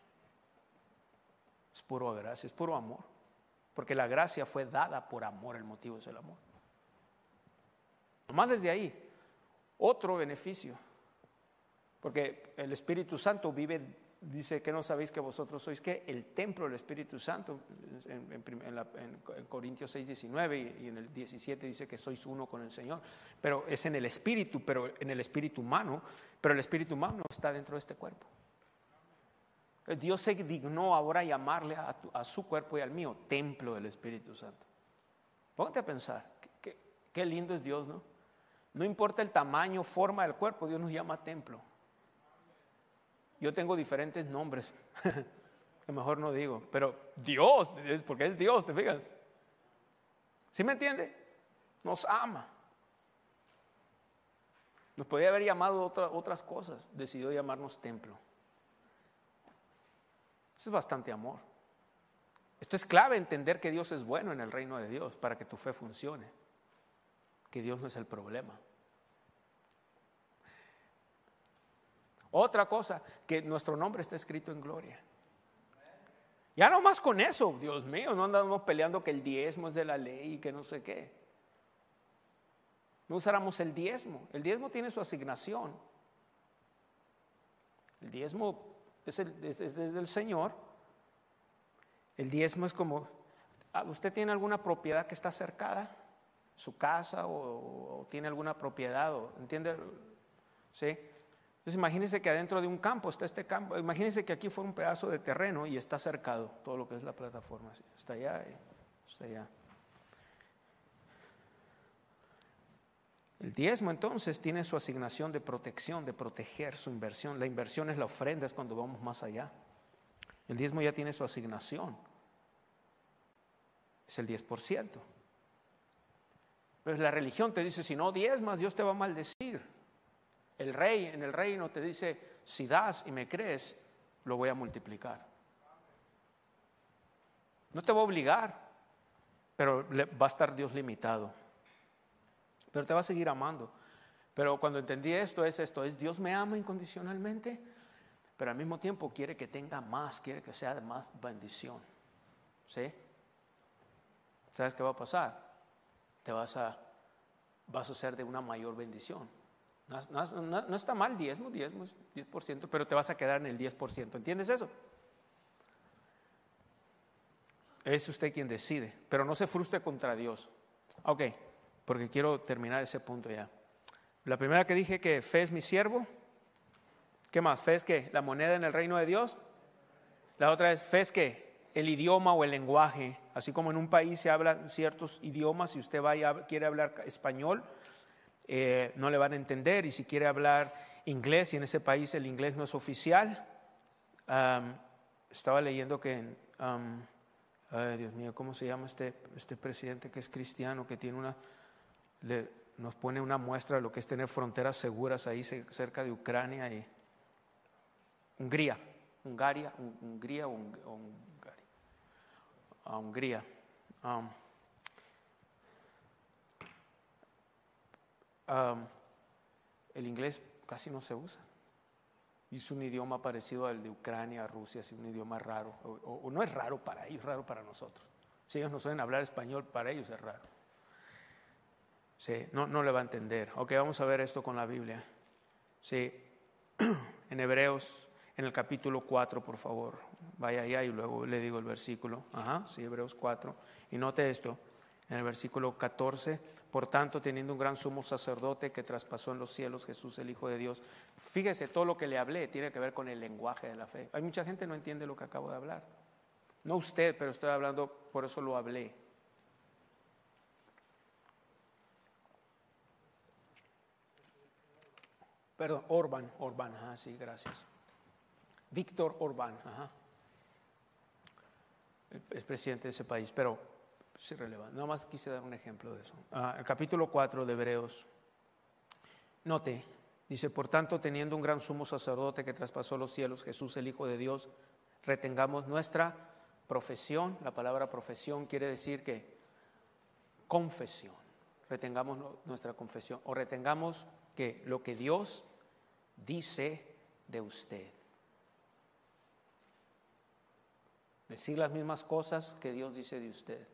C: Es puro gracia, es puro amor. Porque la gracia fue dada por amor, el motivo es el amor. Nomás desde ahí, otro beneficio. Porque el Espíritu Santo vive. Dice que no sabéis que vosotros sois ¿qué? El templo del Espíritu Santo en Corintios 6:19 y en el 17 dice que sois uno con el Señor, pero es en el Espíritu, pero en el Espíritu humano, pero el Espíritu humano está dentro de este cuerpo. Dios se dignó ahora llamarle a su cuerpo y al mío templo del Espíritu Santo. Póngate a pensar, qué lindo es Dios, ¿no? No importa el tamaño, forma del cuerpo, Dios nos llama templo. Yo tengo diferentes nombres, que mejor no digo, pero Dios, porque es Dios, ¿te fijas? ¿Sí me entiende? Nos ama. Nos podía haber llamado otras cosas, decidió llamarnos templo. Eso es bastante amor. Esto es clave, entender que Dios es bueno en el reino de Dios para que tu fe funcione, que Dios no es el problema. Otra cosa, que nuestro nombre está escrito en gloria. Ya no más con eso, Dios mío, no andamos peleando que el diezmo es de la ley y que no sé qué. No usáramos el diezmo tiene su asignación. El diezmo es del Señor. El diezmo es como, ¿usted tiene alguna propiedad que está cercada? ¿Su casa o tiene alguna propiedad? ¿Entiende? ¿Sí? Entonces imagínense que adentro de un campo está este campo, imagínense que aquí fue un pedazo de terreno y está cercado todo lo que es la plataforma, ¿sí? Está allá y está allá. El diezmo entonces tiene su asignación de protección, de proteger su inversión. La inversión es la ofrenda, es cuando vamos más allá. El diezmo ya tiene su asignación, es el 10%. Pero la religión te dice, si no diezmas, Dios te va a maldecir. El rey en el reino te dice, si das y me crees, lo voy a multiplicar. No te va a obligar, pero va a estar Dios limitado. Pero te va a seguir amando. Pero cuando entendí esto es Dios me ama incondicionalmente, pero al mismo tiempo quiere que tenga más, quiere que sea de más bendición. ¿Sí? ¿Sabes qué va a pasar? Vas a ser de una mayor bendición. No está mal diezmo es 10%, pero te vas a quedar en el 10%. ¿Entiendes eso? Es usted quien decide, pero no se frustre contra Dios. Ok, porque quiero terminar ese punto ya. La primera que dije que fe es mi siervo. ¿Qué más? ¿Fe es qué? La moneda en el reino de Dios. La otra es fe es qué? el idioma o el lenguaje. Así como en un país se hablan ciertos idiomas, si usted quiere hablar español, no le van a entender. Y si quiere hablar inglés, y en ese país el inglés no es oficial. Estaba leyendo que ay, Dios mío, ¿cómo se llama este presidente que es cristiano, que tiene nos pone una muestra de lo que es tener fronteras seguras ahí cerca de Ucrania y Hungría. El inglés casi no se usa. Es un idioma parecido al de Ucrania, Rusia, es un idioma raro. O no es raro para ellos, es raro para nosotros. Si ellos no saben hablar español, para ellos es raro. Sí, no le va a entender. Ok, vamos a ver esto con la Biblia. Sí, en Hebreos, en el capítulo 4, por favor. Vaya allá y luego le digo el versículo. Sí, Hebreos 4. Y note esto, en el versículo 14. Por tanto, teniendo un gran sumo sacerdote que traspasó en los cielos, Jesús el Hijo de Dios. Fíjese, todo lo que le hablé tiene que ver con el lenguaje de la fe. Hay mucha gente que no entiende lo que acabo de hablar. No usted, pero estoy hablando, por eso lo hablé. Perdón, Orbán, sí, gracias. Víctor Orbán, es presidente de ese país, pero es irrelevante. Nada más quise dar un ejemplo de eso. El capítulo 4 de Hebreos, note, dice, por tanto, teniendo un gran sumo sacerdote que traspasó los cielos, Jesús el Hijo de Dios, retengamos nuestra profesión. La palabra profesión quiere decir que confesión. Retengamos nuestra confesión, o retengamos que lo que Dios dice de usted. Decir las mismas cosas que Dios dice de usted.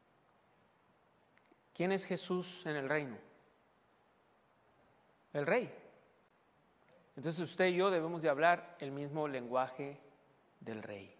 C: ¿Quién es Jesús en el reino? El Rey. Entonces usted y yo debemos de hablar el mismo lenguaje del Rey.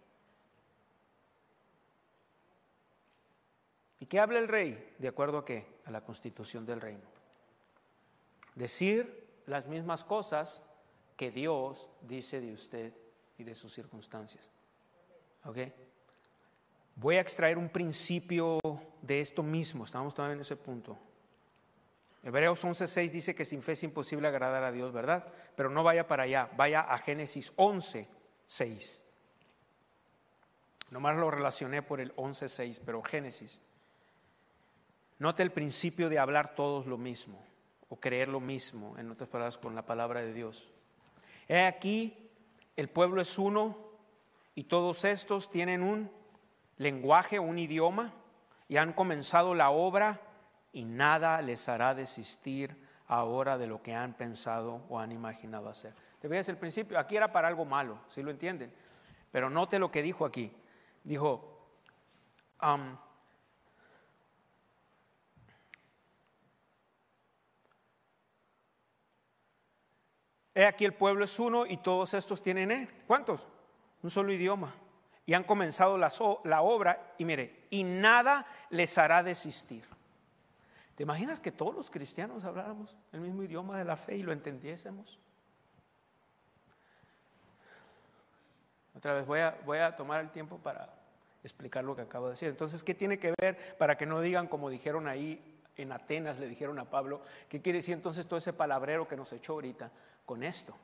C: ¿Y qué habla el Rey? ¿De acuerdo a qué? A la constitución del reino. Decir las mismas cosas que Dios dice de usted y de sus circunstancias. ¿Ok? Voy a extraer un principio de esto mismo. Estamos todavía en ese punto. Hebreos 11:6 dice que sin fe es imposible agradar a Dios, ¿verdad? Pero no vaya para allá, vaya a Génesis 11:6. Nomás lo relacioné por el 11:6, pero Génesis. Note el principio de hablar todos lo mismo, o creer lo mismo, en otras palabras, con la palabra de Dios. He aquí, el pueblo es uno, y todos estos tienen un lenguaje, un idioma, y han comenzado la obra, y nada les hará desistir ahora de lo que han pensado o han imaginado hacer. Te veas el principio, aquí era para algo malo, ¿sí lo entienden? Pero note lo que dijo aquí. Dijo, he aquí el pueblo es uno y todos estos tienen, ¿cuántos? Un solo idioma. Y han comenzado la obra, y mire, y nada les hará desistir. ¿Te imaginas que todos los cristianos habláramos el mismo idioma de la fe y lo entendiésemos? Otra vez voy a tomar el tiempo para explicar lo que acabo de decir. Entonces, ¿qué tiene que ver? Para que no digan como dijeron ahí en Atenas, le dijeron a Pablo, ¿qué quiere decir entonces todo ese palabrero que nos echó ahorita con esto?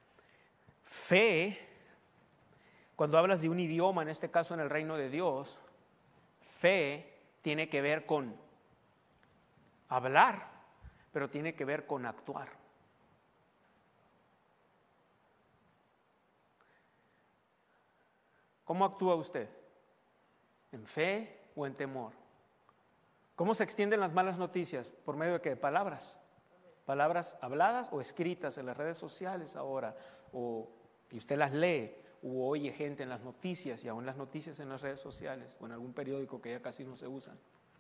C: Fe, cuando hablas de un idioma, en este caso en el reino de Dios, fe tiene que ver con hablar, pero tiene que ver con actuar. ¿Cómo actúa usted? ¿En fe o en temor? ¿Cómo se extienden las malas noticias? ¿Por medio de qué? Palabras. Palabras habladas o escritas en las redes sociales ahora, y usted las lee o oye gente en las noticias, y aún las noticias en las redes sociales o en algún periódico que ya casi no se usan.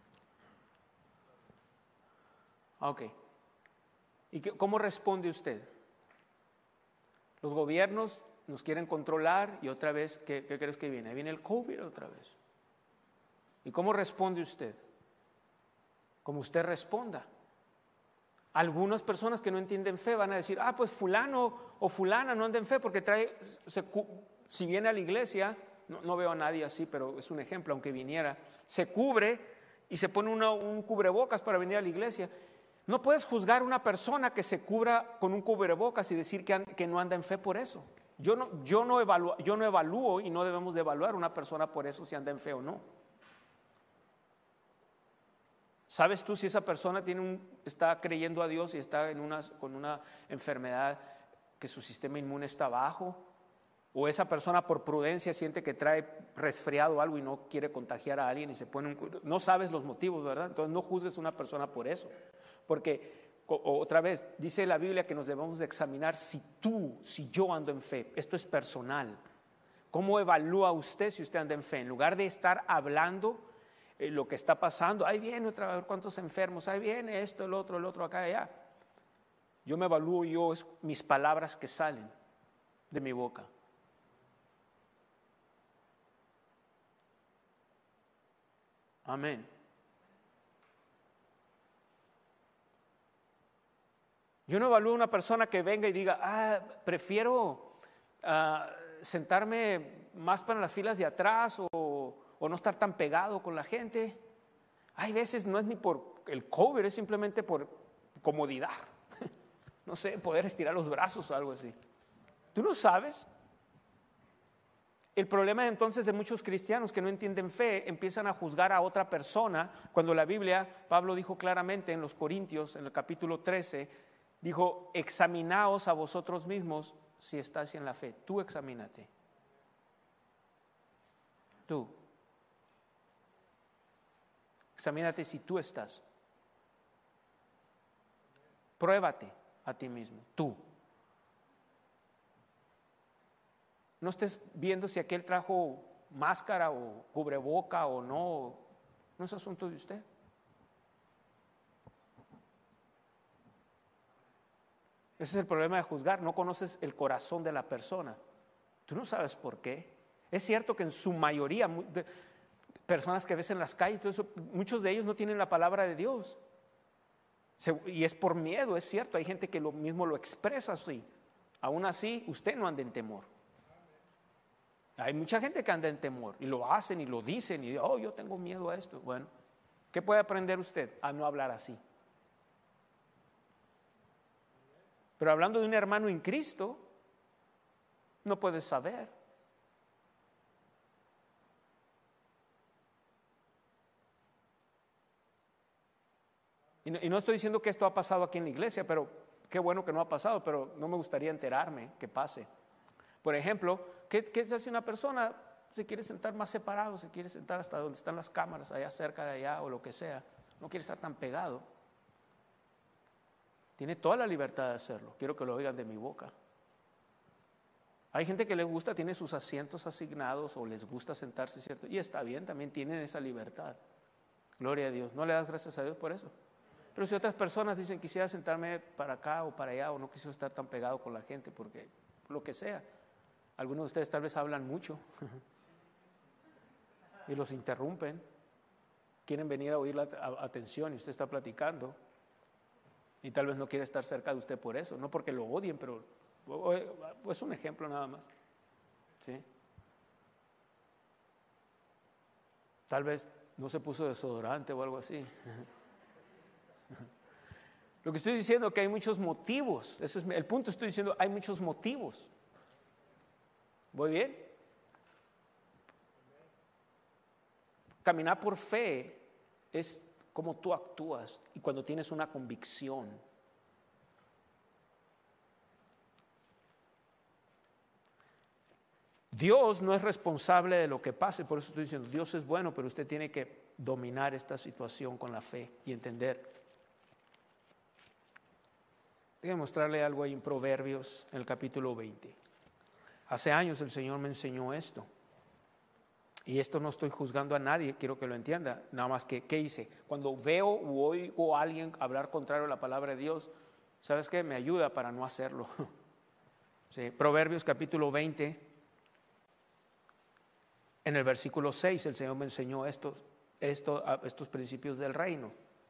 C: Ok. ¿Y cómo responde usted? Los gobiernos nos quieren controlar y otra vez, ¿qué crees que viene? Viene el COVID otra vez. ¿Y cómo responde usted? Como usted responda. Algunas personas que no entienden fe van a decir, pues fulano o fulana no anda en fe porque si viene a la iglesia no veo a nadie así, pero es un ejemplo, aunque viniera, se cubre y se pone un cubrebocas para venir a la iglesia. No puedes juzgar a una persona que se cubra con un cubrebocas y decir que no anda en fe por eso. Yo no evalúo y no debemos de evaluar a una persona por eso, si anda en fe o no. ¿Sabes tú si esa persona está creyendo a Dios y está con una enfermedad que su sistema inmune está bajo? ¿O esa persona por prudencia siente que trae resfriado o algo y no quiere contagiar a alguien y se pone no sabes los motivos, ¿verdad? Entonces no juzgues a una persona por eso. Porque, otra vez, dice la Biblia que nos debemos de examinar si yo ando en fe. Esto es personal. ¿Cómo evalúa usted si usted anda en fe? En lugar de estar hablando lo que está pasando, ahí viene otra vez cuántos enfermos, ahí viene esto, el otro, acá, allá. Yo me evalúo es mis palabras que salen de mi boca. Amén. Yo no evalúo a una persona que venga y diga, prefiero sentarme más para las filas de atrás o no estar tan pegado con la gente. Hay veces no es ni por el cover, es simplemente por comodidad. No sé, poder estirar los brazos o algo así. Tú no sabes. El problema entonces de muchos cristianos que no entienden fe, empiezan a juzgar a otra persona, cuando la Biblia, Pablo dijo claramente en los Corintios, en el capítulo 13, dijo, examinaos a vosotros mismos si estás en la fe. Tú examínate. Tú. Examínate si tú estás. Pruébate a ti mismo, tú. No estés viendo si aquel trajo máscara o cubreboca o no. No es asunto de usted. Ese es el problema de juzgar. No conoces el corazón de la persona. Tú no sabes por qué. Es cierto que en su mayoría, personas que ves en las calles, todo eso, muchos de ellos no tienen la palabra de Dios. Y es por miedo, es cierto. Hay gente que lo mismo lo expresa así. Aún así, usted no anda en temor. Hay mucha gente que anda en temor y lo hacen y lo dicen y yo tengo miedo a esto. Bueno, ¿qué puede aprender usted? A no hablar así. Pero hablando de un hermano en Cristo, no puedes saber. Y no estoy diciendo que esto ha pasado aquí en la iglesia, pero qué bueno que no ha pasado, pero no me gustaría enterarme que pase. Por ejemplo, ¿qué se hace una persona? Se quiere sentar más separado, se quiere sentar hasta donde están las cámaras, allá cerca de allá o lo que sea. No quiere estar tan pegado. Tiene toda la libertad de hacerlo. Quiero que lo oigan de mi boca. Hay gente que les gusta, tiene sus asientos asignados o les gusta sentarse, ¿cierto? Y está bien, también tienen esa libertad. Gloria a Dios. ¿No le das gracias a Dios por eso? Pero si otras personas dicen quisiera sentarme para acá o para allá o no quisiera estar tan pegado con la gente porque lo que sea. Algunos de ustedes tal vez hablan mucho y los interrumpen. Quieren venir a oír la atención y usted está platicando y tal vez no quiere estar cerca de usted por eso. No porque lo odien, pero es un ejemplo nada más. ¿Sí? Tal vez no se puso desodorante o algo así. Lo que estoy diciendo es que hay muchos motivos. Ese es el punto. Estoy diciendo hay muchos motivos. ¿Voy bien? Caminar por fe es como tú actúas y cuando tienes una convicción. Dios no es responsable de lo que pase, por eso estoy diciendo, Dios es bueno, pero usted tiene que dominar esta situación con la fe y entender. Déjeme mostrarle algo ahí en Proverbios, en el capítulo 20. Hace años el Señor me enseñó esto. Y esto no estoy juzgando a nadie, quiero que lo entienda. Nada más que, ¿qué hice? Cuando veo o oigo a alguien hablar contrario a la palabra de Dios, ¿sabes qué? Me ayuda para no hacerlo. Sí, Proverbios capítulo 20, en el versículo 6, el Señor me enseñó estos principios del reino.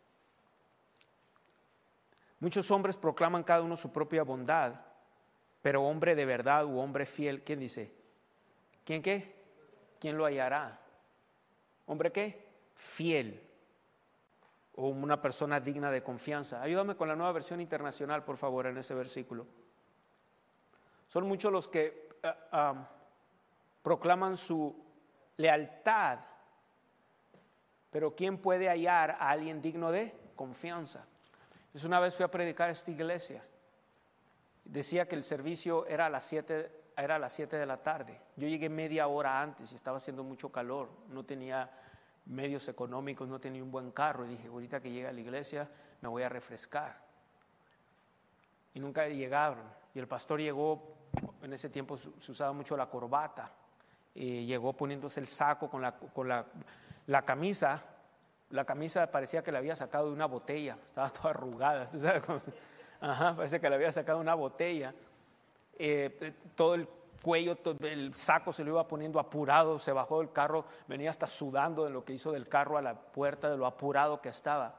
C: Muchos hombres proclaman cada uno su propia bondad, pero hombre de verdad u hombre fiel, ¿quién dice? ¿Quién qué? ¿quién lo hallará? ¿Hombre qué? Fiel. O una persona digna de confianza. Ayúdame con la Nueva Versión Internacional, por favor, en ese versículo. Son muchos los que proclaman su lealtad, pero ¿quién puede hallar a alguien digno de confianza? Entonces, una vez fui a predicar a esta iglesia. Decía que el servicio era a las 7 de la tarde. Yo llegué media hora antes y estaba haciendo mucho calor. No tenía medios económicos, no tenía un buen carro. Y dije, ahorita que llegue a la iglesia me voy a refrescar. Y nunca llegaron. Y el pastor llegó, en ese tiempo se usaba mucho la corbata. Y llegó poniéndose el saco con la camisa. La camisa parecía que la había sacado de una botella. Estaba toda arrugada. ¿Tú sabes? Parece que le había sacado una botella. Todo el cuello, todo el saco se lo iba poniendo apurado. Se bajó del carro, venía hasta sudando de lo que hizo del carro a la puerta, de lo apurado que estaba.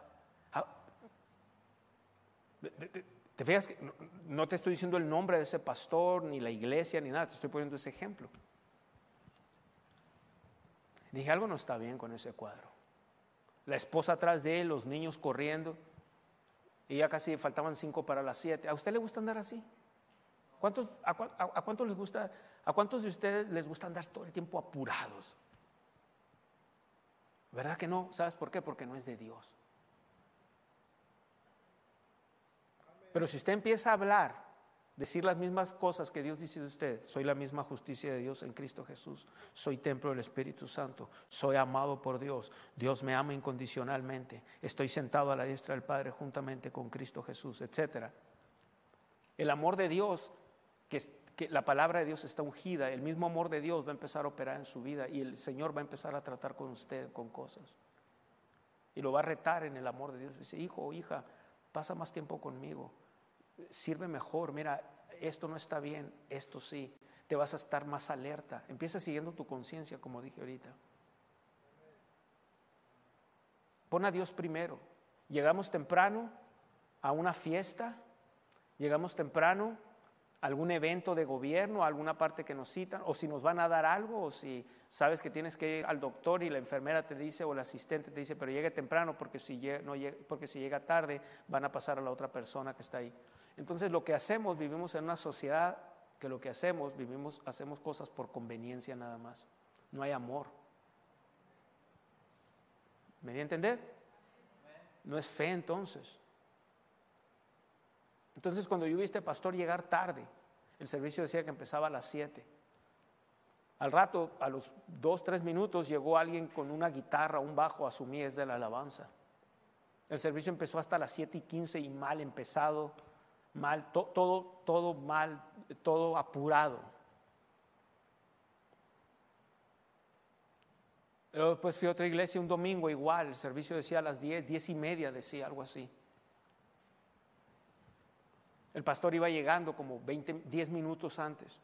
C: ¿Te fijas que no te estoy diciendo el nombre de ese pastor, ni la iglesia, ni nada? Te estoy poniendo ese ejemplo. Dije, algo no está bien con ese cuadro. La esposa atrás de él, los niños corriendo. Y ya casi faltaban 5 para las 7. ¿A usted le gusta andar así? ¿A cuántos les gusta? ¿A cuántos de ustedes les gusta andar todo el tiempo apurados? ¿Verdad que no? ¿Sabes por qué? Porque no es de Dios. Pero si usted empieza a hablar, decir las mismas cosas que Dios dice de usted: soy la misma justicia de Dios en Cristo Jesús, soy templo del Espíritu Santo, soy amado por Dios, Dios me ama incondicionalmente, estoy sentado a la diestra del Padre juntamente con Cristo Jesús, etc. El amor de Dios, que la palabra de Dios está ungida, el mismo amor de Dios va a empezar a operar en su vida y el Señor va a empezar a tratar con usted con cosas y lo va a retar en el amor de Dios. Dice: hijo o hija, pasa más tiempo conmigo, sirve mejor, mira, esto no está bien, esto sí, te vas a estar más alerta. Empieza siguiendo tu conciencia, como dije ahorita. Pon a Dios primero. Llegamos temprano a una fiesta, llegamos temprano a algún evento de gobierno, a alguna parte que nos citan, o si nos van a dar algo, o si sabes que tienes que ir al doctor y la enfermera te dice, o el asistente te dice, pero llegue temprano porque si llega tarde van a pasar a la otra persona que está ahí. Entonces lo que hacemos, vivimos en una sociedad que lo que hacemos cosas por conveniencia nada más. No hay amor. ¿Me di a entender? No es fe entonces. Entonces cuando yo vi a este pastor llegar tarde, el servicio decía que empezaba a las 7. Al rato, a los 2-3 minutos, llegó alguien con una guitarra, un bajo, asumí es de la alabanza. El servicio empezó hasta las 7:15 y mal empezado, mal, todo mal, todo apurado. Pero después fui a otra iglesia un domingo igual, el servicio decía a las 10:30 decía, algo así. El pastor iba llegando como 10 minutos antes.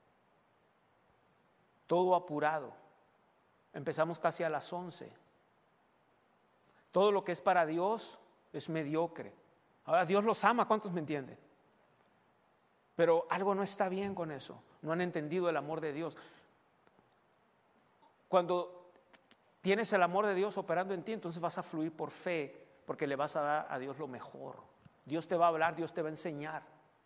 C: Todo apurado. Empezamos casi a las 11. Todo lo que es para Dios es mediocre. Ahora Dios los ama, ¿cuántos me entienden? Pero algo no está bien con eso. No han entendido el amor de Dios. Cuando tienes el amor de Dios operando en ti, entonces vas a fluir por fe, porque le vas a dar a Dios lo mejor. Dios te va a hablar, Dios te va a enseñar.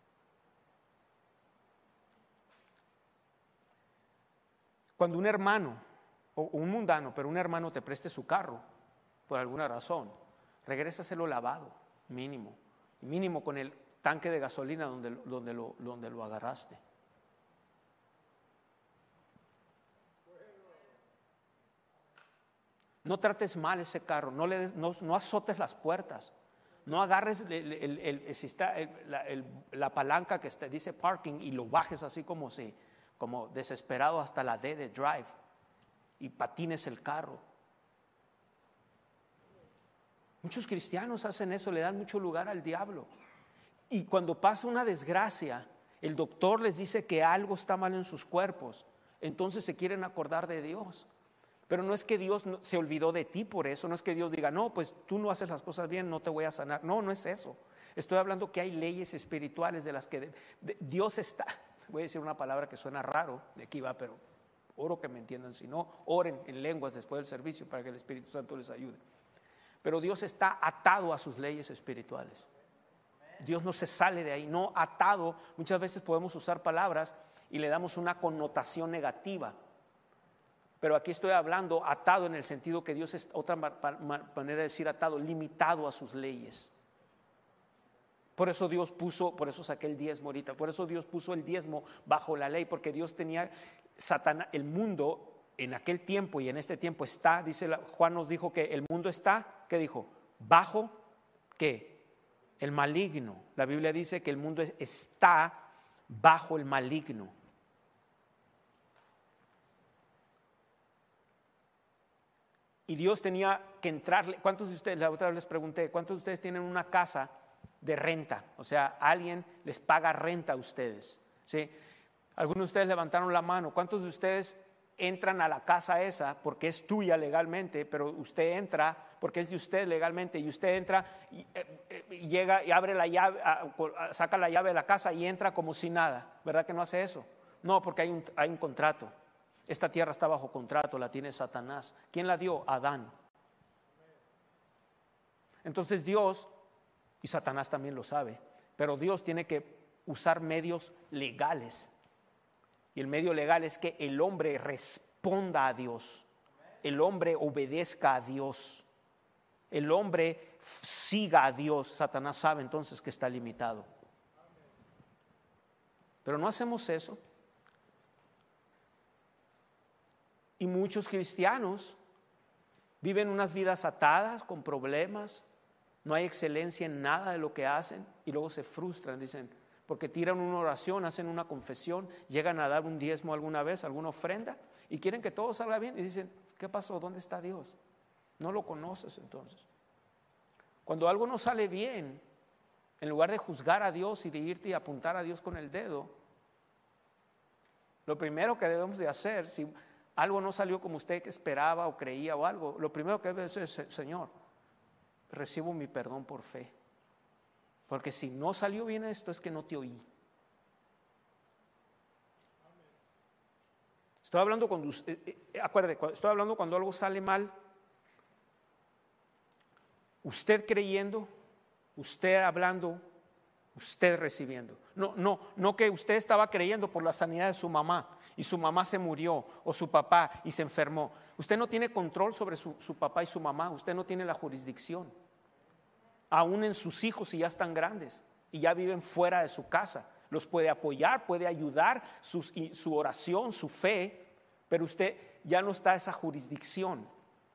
C: Cuando un hermano, o un mundano, pero un hermano te preste su carro, por alguna razón, regrésaselo lavado, mínimo con el tanque de gasolina donde lo agarraste. No trates mal ese carro, no azotes las puertas, no agarres la palanca que dice parking y lo bajes así como desesperado hasta la D de drive y patines el carro. Muchos cristianos hacen eso, le dan mucho lugar al diablo. Y cuando pasa una desgracia, el doctor les dice que algo está mal en sus cuerpos, entonces se quieren acordar de Dios. Pero no es que Dios se olvidó de ti por eso, no es que Dios diga, no, pues tú no haces las cosas bien, no te voy a sanar. No es eso. Estoy hablando que hay leyes espirituales de las que Dios está. Voy a decir una palabra que suena raro, de aquí va, pero Oro que me entiendan, si no, oren en lenguas después del servicio para que el Espíritu Santo les ayude. Pero Dios está atado a sus leyes espirituales. Dios no se sale de ahí, no atado. Muchas veces podemos usar palabras y le damos una connotación negativa. Pero aquí estoy hablando atado en el sentido que Dios es, otra manera de decir atado, limitado a sus leyes. Por eso Dios puso, por eso saqué el diezmo ahorita, por eso Dios puso el diezmo bajo la ley, porque Dios tenía Satanás, el mundo en aquel tiempo y en este tiempo está, dice Juan nos dijo que el mundo está, ¿qué dijo? Bajo, ¿qué? El maligno. La Biblia dice que el mundo está bajo el maligno. Y Dios tenía que entrarle. ¿Cuántos de ustedes, la otra vez les pregunté, cuántos de ustedes tienen una casa de renta? O sea, alguien les paga renta a ustedes, ¿sí? Algunos de ustedes levantaron la mano. ¿Cuántos de ustedes entran a la casa esa porque es tuya legalmente, pero usted entra porque es de usted legalmente, y usted entra y llega y abre la llave, saca la llave de la casa y entra como si nada? ¿Verdad que no hace eso? No, porque hay un contrato. Esta tierra está bajo contrato, la tiene Satanás. ¿Quién la dio? Adán. Entonces Dios, y Satanás también lo sabe, pero Dios tiene que usar medios legales. Y el medio legal es que el hombre responda a Dios, el hombre obedezca a Dios, el hombre siga a Dios. Satanás sabe entonces que está limitado. Pero no hacemos eso. Y muchos cristianos viven unas vidas atadas, con problemas, no hay excelencia en nada de lo que hacen, y luego se frustran, dicen, porque tiran una oración, hacen una confesión, llegan a dar un diezmo alguna vez, alguna ofrenda, y quieren que todo salga bien, y dicen, ¿qué pasó? ¿Dónde está Dios? No lo conoces entonces. Cuando algo no sale bien, en lugar de juzgar a Dios y de irte y apuntar a Dios con el dedo, lo primero que debemos de hacer, si algo no salió como usted esperaba o creía o algo, lo primero que debe decir es, Señor, recibo mi perdón por fe. Porque si no salió bien esto es que no te oí. Estoy hablando cuando, estoy hablando cuando algo sale mal. Usted creyendo, usted hablando, usted recibiendo. No que usted estaba creyendo por la sanidad de su mamá y su mamá se murió, o su papá y se enfermó. Usted no tiene control sobre su papá y su mamá. Usted no tiene la jurisdicción. Aún en sus hijos, si ya están grandes y ya viven fuera de su casa, los puede apoyar, puede ayudar su oración, su fe, pero usted ya no está en esa jurisdicción.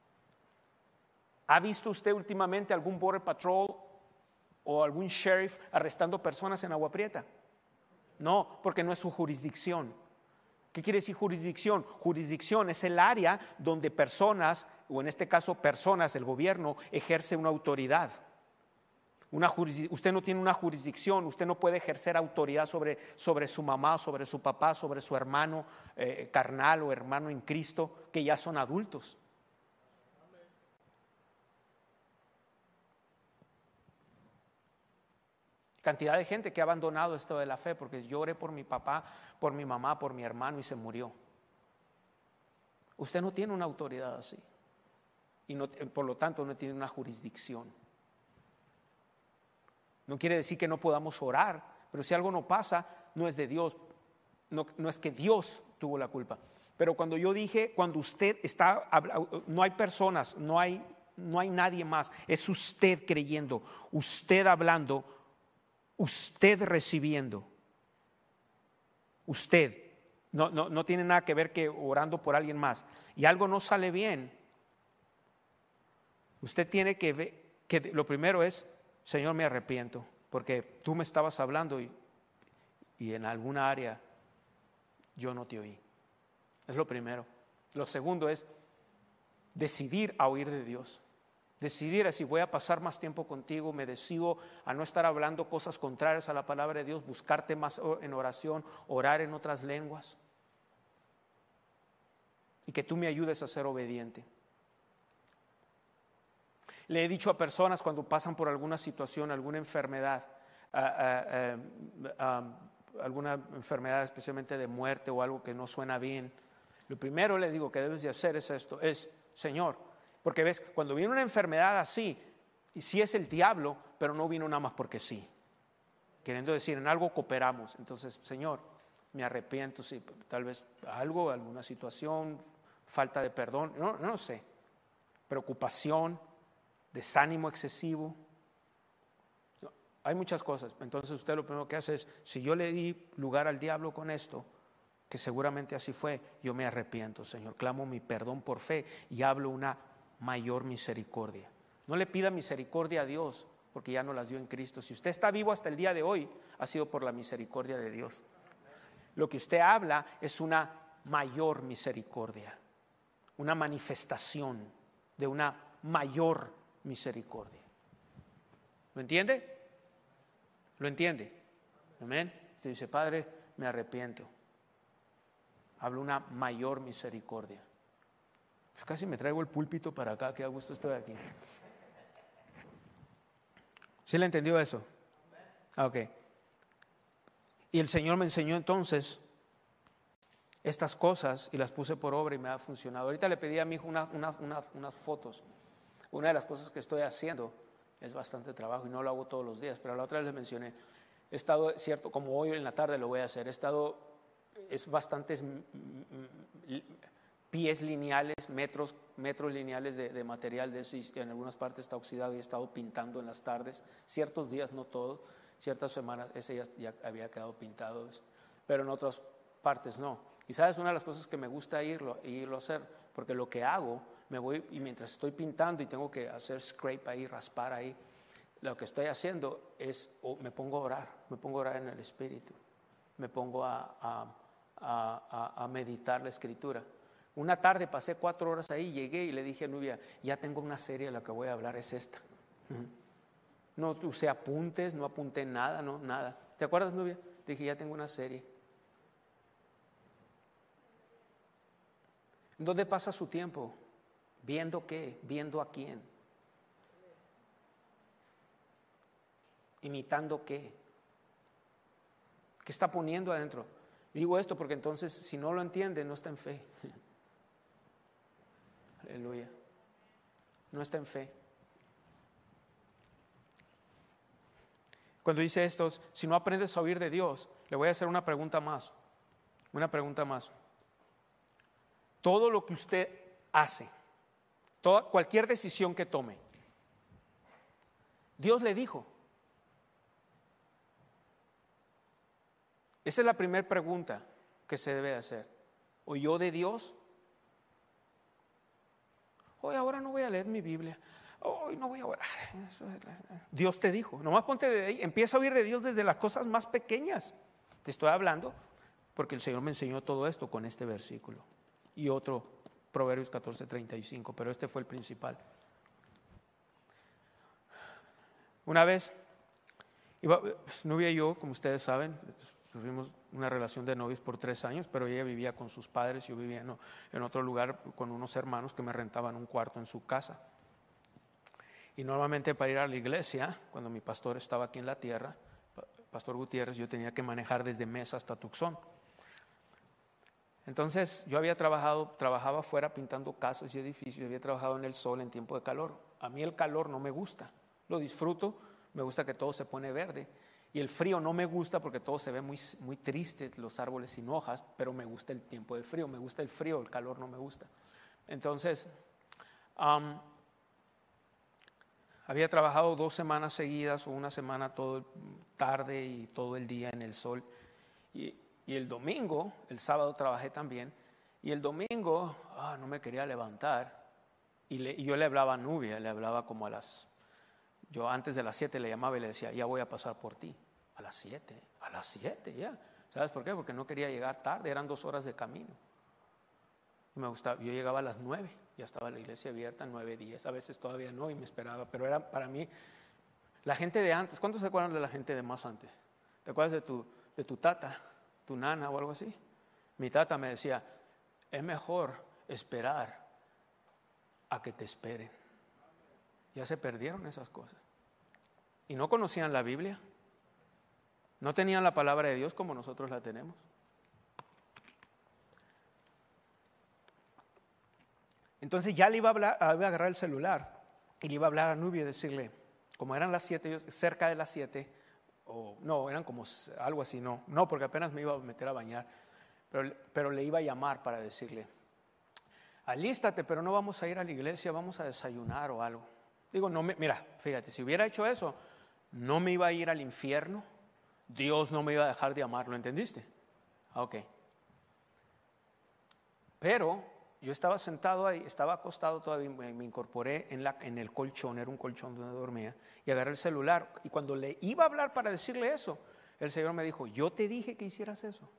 C: ¿Ha visto usted últimamente algún Border Patrol o algún sheriff arrestando personas en Agua Prieta? No, porque no es su jurisdicción. ¿Qué quiere decir jurisdicción? Jurisdicción es el área donde personas, o en este caso personas, el gobierno, ejerce una autoridad. Usted no tiene una jurisdicción, usted no puede ejercer autoridad sobre su mamá, sobre su papá, sobre su hermano carnal o hermano en Cristo, que ya son adultos. Cantidad de gente que ha abandonado esto de la fe porque yo oré por mi papá, por mi mamá, por mi hermano y se murió. Usted no tiene una autoridad así y no, por lo tanto no tiene una jurisdicción. No quiere decir que no podamos orar, pero si algo no pasa, no es de Dios, no es que Dios tuvo la culpa. Pero cuando yo dije, cuando usted está, no hay personas, no hay nadie más, es usted creyendo, usted hablando, usted recibiendo. Usted no tiene nada que ver que orando por alguien más. Y algo no sale bien. Usted tiene que ver que lo primero es, Señor, me arrepiento porque tú me estabas hablando y en alguna área yo no te oí. Es lo primero. Lo segundo es decidir a oír de Dios. Decidir a si voy a pasar más tiempo contigo, me decido a no estar hablando cosas contrarias a la palabra de Dios, buscarte más en oración, orar en otras lenguas y que tú me ayudes a ser obediente. Le he dicho a personas cuando pasan por alguna situación, alguna enfermedad, alguna enfermedad especialmente de muerte o algo que no suena bien, Lo primero le digo que debes de hacer es esto, es, Señor, porque ves, cuando viene una enfermedad así, y sí es el diablo, pero no vino nada más porque sí. Queriendo decir, en algo cooperamos. Entonces, Señor, me arrepiento, sí, tal vez algo, alguna situación, falta de perdón, no sé, preocupación, desánimo excesivo. Hay muchas cosas. Entonces usted lo primero que hace es, si yo le di lugar al diablo con esto, que seguramente así fue, yo me arrepiento, Señor, clamo mi perdón por fe y hablo una mayor misericordia. No le pida misericordia a Dios, porque ya no las dio en Cristo. Si usted está vivo hasta el día de hoy, ha sido por la misericordia de Dios. Lo que usted habla es una mayor misericordia, una manifestación de una mayor misericordia. ¿Lo entiende? ¿Lo entiende? Amén. Usted dice, Padre, me arrepiento. Hablo una mayor misericordia. Pues casi me traigo el púlpito para acá, que a gusto estoy aquí. ¿Sí le entendió eso? Ok. Y el Señor me enseñó entonces estas cosas y las puse por obra y me ha funcionado. Ahorita le pedí a mi hijo unas fotos. Una de las cosas que estoy haciendo es bastante trabajo y no lo hago todos los días, pero la otra vez les mencioné, he estado, cierto, como hoy en la tarde lo voy a hacer, es bastantes pies lineales, metros lineales de material de eso, y en algunas partes está oxidado y he estado pintando en las tardes, ciertos días, no todos, ciertas semanas ese ya había quedado pintado, pero en otras partes no. Y sabes, una de las cosas que me gusta irlo a hacer, porque lo que hago, me voy y mientras estoy pintando y tengo que hacer scrape ahí, raspar ahí, lo que estoy haciendo es, me pongo a orar en el Espíritu, me pongo a meditar la Escritura. Una tarde pasé 4 horas ahí, llegué y le dije a Nubia, ya tengo una serie de la que voy a hablar, es esta. No usé apuntes, no apunté nada, no, nada. ¿Te acuerdas, Nubia? Dije, ya tengo una serie. ¿Dónde pasa su tiempo? ¿Viendo qué? ¿Viendo a quién? ¿Imitando qué? ¿Qué está poniendo adentro? Digo esto porque entonces si no lo entiende no está en fe. Aleluya. No está en fe. Cuando dice esto, si no aprendes a oír de Dios, le voy a hacer una pregunta más. Una pregunta más. Todo lo que usted hace, cualquier decisión que tome, Dios le dijo. Esa es la primera pregunta que se debe hacer. ¿Oyó de Dios? Hoy ahora no voy a leer mi Biblia. Hoy no voy a orar. Dios te dijo. Nomás ponte de ahí. Empieza a oír de Dios desde las cosas más pequeñas. Te estoy hablando porque el Señor me enseñó todo esto con este versículo. Y otro, Proverbios 14:35, pero este fue el principal. Una vez, Nubia y yo, como ustedes saben, tuvimos una relación de novios por 3 años, pero ella vivía con sus padres, yo vivía en otro lugar con unos hermanos que me rentaban un cuarto en su casa. Y normalmente para ir a la iglesia, cuando mi pastor estaba aquí en la tierra, Pastor Gutiérrez, yo tenía que manejar desde Mesa hasta Tucson. Entonces yo trabajaba afuera pintando casas y edificios, había trabajado en el sol en tiempo de calor. A mí el calor no me gusta, lo disfruto, me gusta que todo se pone verde. Y el frío no me gusta porque todo se ve muy, muy triste, los árboles sin hojas, pero me gusta el tiempo de frío, me gusta el frío, el calor no me gusta. Entonces, había trabajado 2 semanas seguidas o una semana todo tarde y todo el día en el sol. Y el domingo, el sábado trabajé también, y el domingo no me quería levantar. Y yo le hablaba a Nubia, le hablaba como yo antes de las 7 le llamaba y le decía, ya voy a pasar por ti. A las 7 ya. ¿Sabes por qué? Porque no quería llegar tarde, eran 2 horas de camino. Y me gustaba, yo llegaba a las 9, ya estaba la iglesia abierta, 9:10, a veces todavía no, y me esperaba, pero era para mí, la gente de antes. ¿Cuántos se acuerdan de la gente de más antes? ¿Te acuerdas de tu tata, tu nana o algo así? Mi tata me decía, es mejor esperar a que te esperen. Ya se perdieron esas cosas. Y no conocían la Biblia. No tenían la palabra de Dios como nosotros la tenemos. Entonces ya le iba a hablar, iba a agarrar el celular y le iba a hablar a Nubia y decirle, como eran las 7, cerca de las 7, o no, eran como algo así, no, porque apenas me iba a meter a bañar, pero le iba a llamar para decirle, alístate, pero no vamos a ir a la iglesia, vamos a desayunar o algo. Digo, mira, fíjate, si hubiera hecho eso, no me iba a ir al infierno, Dios no me iba a dejar de amar, ¿lo entendiste? Ok. Pero yo estaba sentado ahí, estaba acostado todavía, me incorporé en el colchón, era un colchón donde dormía, y agarré el celular, y cuando le iba a hablar para decirle eso, el Señor me dijo, yo te dije que hicieras eso.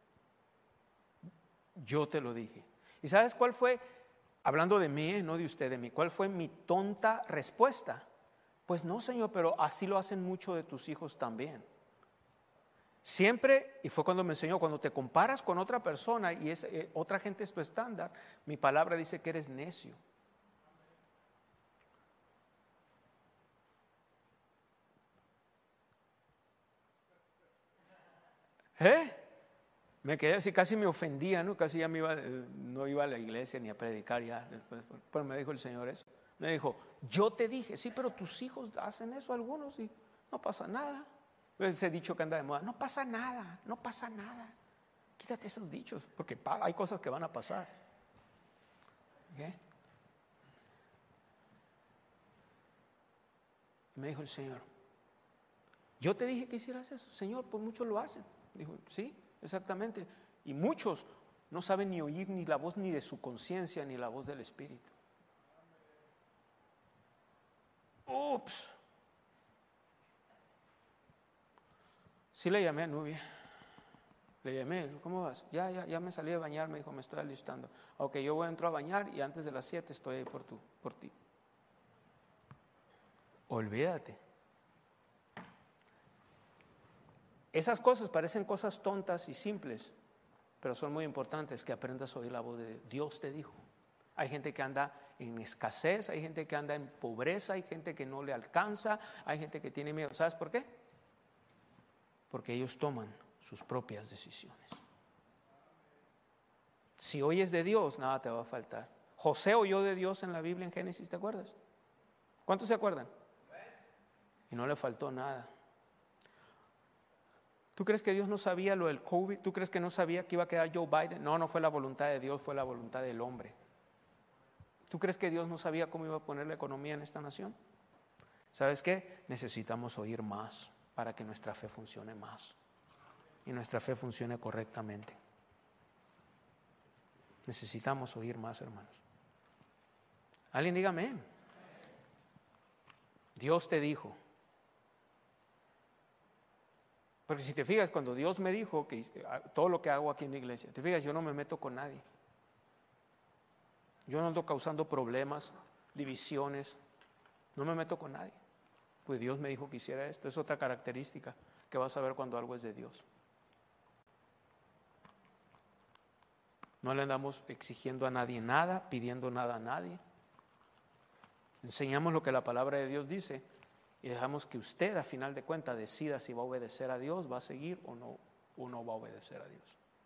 C: Yo te lo dije. ¿Y sabes cuál fue? Hablando de mí, no de usted, de mí. ¿Cuál fue mi tonta respuesta? Pues no, Señor, pero así lo hacen muchos de tus hijos también. Siempre, y fue cuando me enseñó, cuando te comparas con otra persona y otra gente es tu estándar, mi palabra dice que eres necio. Me quedé así, casi me ofendía, ¿no? Casi ya no iba a la iglesia ni a predicar ya después. Pero me dijo el Señor eso. Me dijo, yo te dije, sí, pero tus hijos hacen eso algunos y no pasa nada. Ese dicho que anda de moda, no pasa nada, no pasa nada. Quítate esos dichos, porque hay cosas que van a pasar. ¿Okay? Me dijo el Señor, yo te dije que hicieras eso. Señor, pues muchos lo hacen. Dijo, sí, exactamente. Y muchos no saben ni oír ni la voz ni de su conciencia ni la voz del Espíritu. Ups. Sí le llamé a Nubia. Le llamé, ¿cómo vas? Ya me salí de bañar, me dijo, me estoy alistando. Ok, yo entro a bañar y antes de las 7 estoy ahí por ti. Olvídate. Esas cosas parecen cosas tontas y simples, pero son muy importantes que aprendas a oír la voz de Dios te dijo. Hay gente que anda en escasez, hay gente que anda en pobreza, hay gente que no le alcanza, hay gente que tiene miedo. ¿Sabes por qué? Porque ellos toman sus propias decisiones. Si oyes de Dios, nada te va a faltar. José oyó de Dios en la Biblia en Génesis, ¿te acuerdas? ¿Cuántos se acuerdan? Y no le faltó nada. ¿Tú crees que Dios no sabía lo del COVID? ¿Tú crees que no sabía que iba a quedar Joe Biden? No fue la voluntad de Dios, fue la voluntad del hombre. ¿Tú crees que Dios no sabía cómo iba a poner la economía en esta nación? ¿Sabes qué? Necesitamos oír más para que nuestra fe funcione más y nuestra fe funcione correctamente. Necesitamos oír más, hermanos. Alguien diga amén. Dios te dijo. Porque si te fijas, cuando Dios me dijo que todo lo que hago aquí en la iglesia, te fijas, yo no me meto con nadie. Yo no ando causando problemas, divisiones, no me meto con nadie. Pues Dios me dijo que hiciera esto. Es otra característica que vas a ver cuando algo es de Dios. No le andamos exigiendo a nadie nada, pidiendo nada a nadie. Enseñamos lo que la palabra de Dios dice y dejamos que usted, a final de cuentas, decida si va a obedecer a Dios, va a seguir o no va a obedecer a Dios.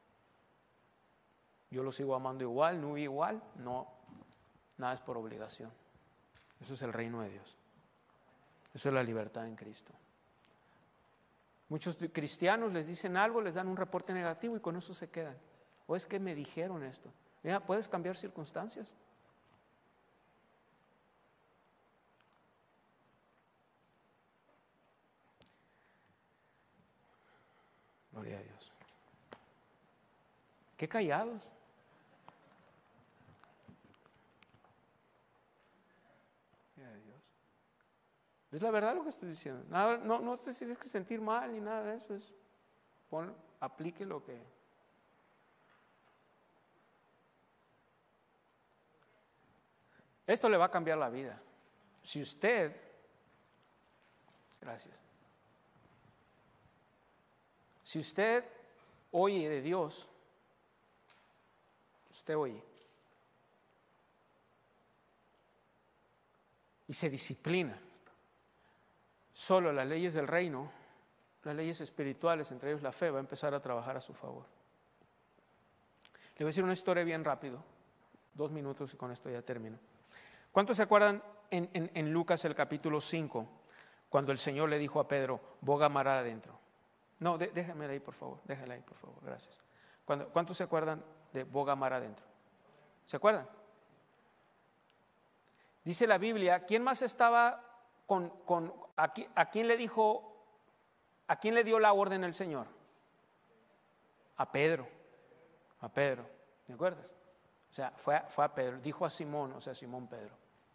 C: Yo lo sigo amando igual, no igual, no, nada es por obligación. Eso es el reino de Dios. Eso es la libertad en Cristo. Muchos cristianos les dicen algo, les dan un reporte negativo y con eso se quedan. O es que me dijeron esto. Mira, ¿puedes cambiar circunstancias? Gloria a Dios. Qué callados. Gloria a Dios. Es la verdad lo que estoy diciendo. Nada, no te tienes que sentir mal ni nada de eso. Aplique lo que. Esto le va a cambiar la vida. Si usted, gracias. Si usted oye de Dios, usted oye y se disciplina, solo las leyes del reino, las leyes espirituales, entre ellos la fe, va a empezar a trabajar a su favor. Le voy a decir una historia bien rápido. 2 minutos y con esto ya termino. ¿Cuántos se acuerdan en Lucas el capítulo 5, cuando el Señor le dijo a Pedro, boga mar adentro? No, déjame ahí por favor, déjala ahí por favor, gracias. ¿Cuántos se acuerdan de boga mar adentro? ¿Se acuerdan? Dice la Biblia, ¿quién más estaba a quién le dijo, a quién le dio la orden el Señor? A Pedro, ¿me acuerdas? O sea, fue a Pedro, dijo a Simón, o sea, Simón Pedro.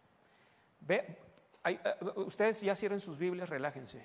C: Ustedes ya cierren sus Biblias, relájense.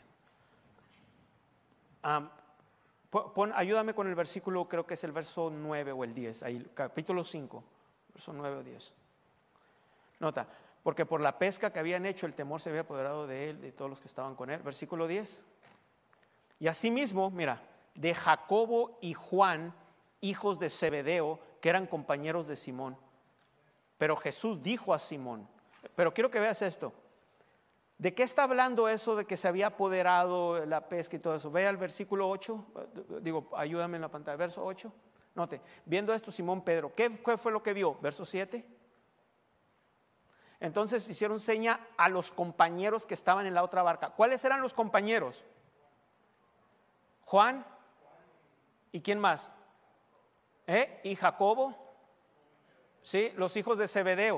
C: Ayúdame con el versículo, creo que es el verso 9 o el 10, ahí, capítulo 5, verso 9 o 10. Nota, porque por la pesca que habían hecho, el temor se había apoderado de él, de todos los que estaban con él. Versículo 10. Y asimismo, mira, de Jacobo y Juan, hijos de Zebedeo, que eran compañeros de Simón. Pero Jesús dijo a Simón, pero quiero que veas esto. ¿De qué está hablando eso de que se había apoderado la pesca y todo eso? Ve al versículo 8, ayúdame en la pantalla, verso 8. Note, viendo esto Simón Pedro, ¿qué fue lo que vio? Verso 7. Entonces hicieron seña a los compañeros que estaban en la otra barca. ¿Cuáles eran los compañeros? Juan. ¿Y quién más? Y Jacobo. Sí, los hijos de Zebedeo.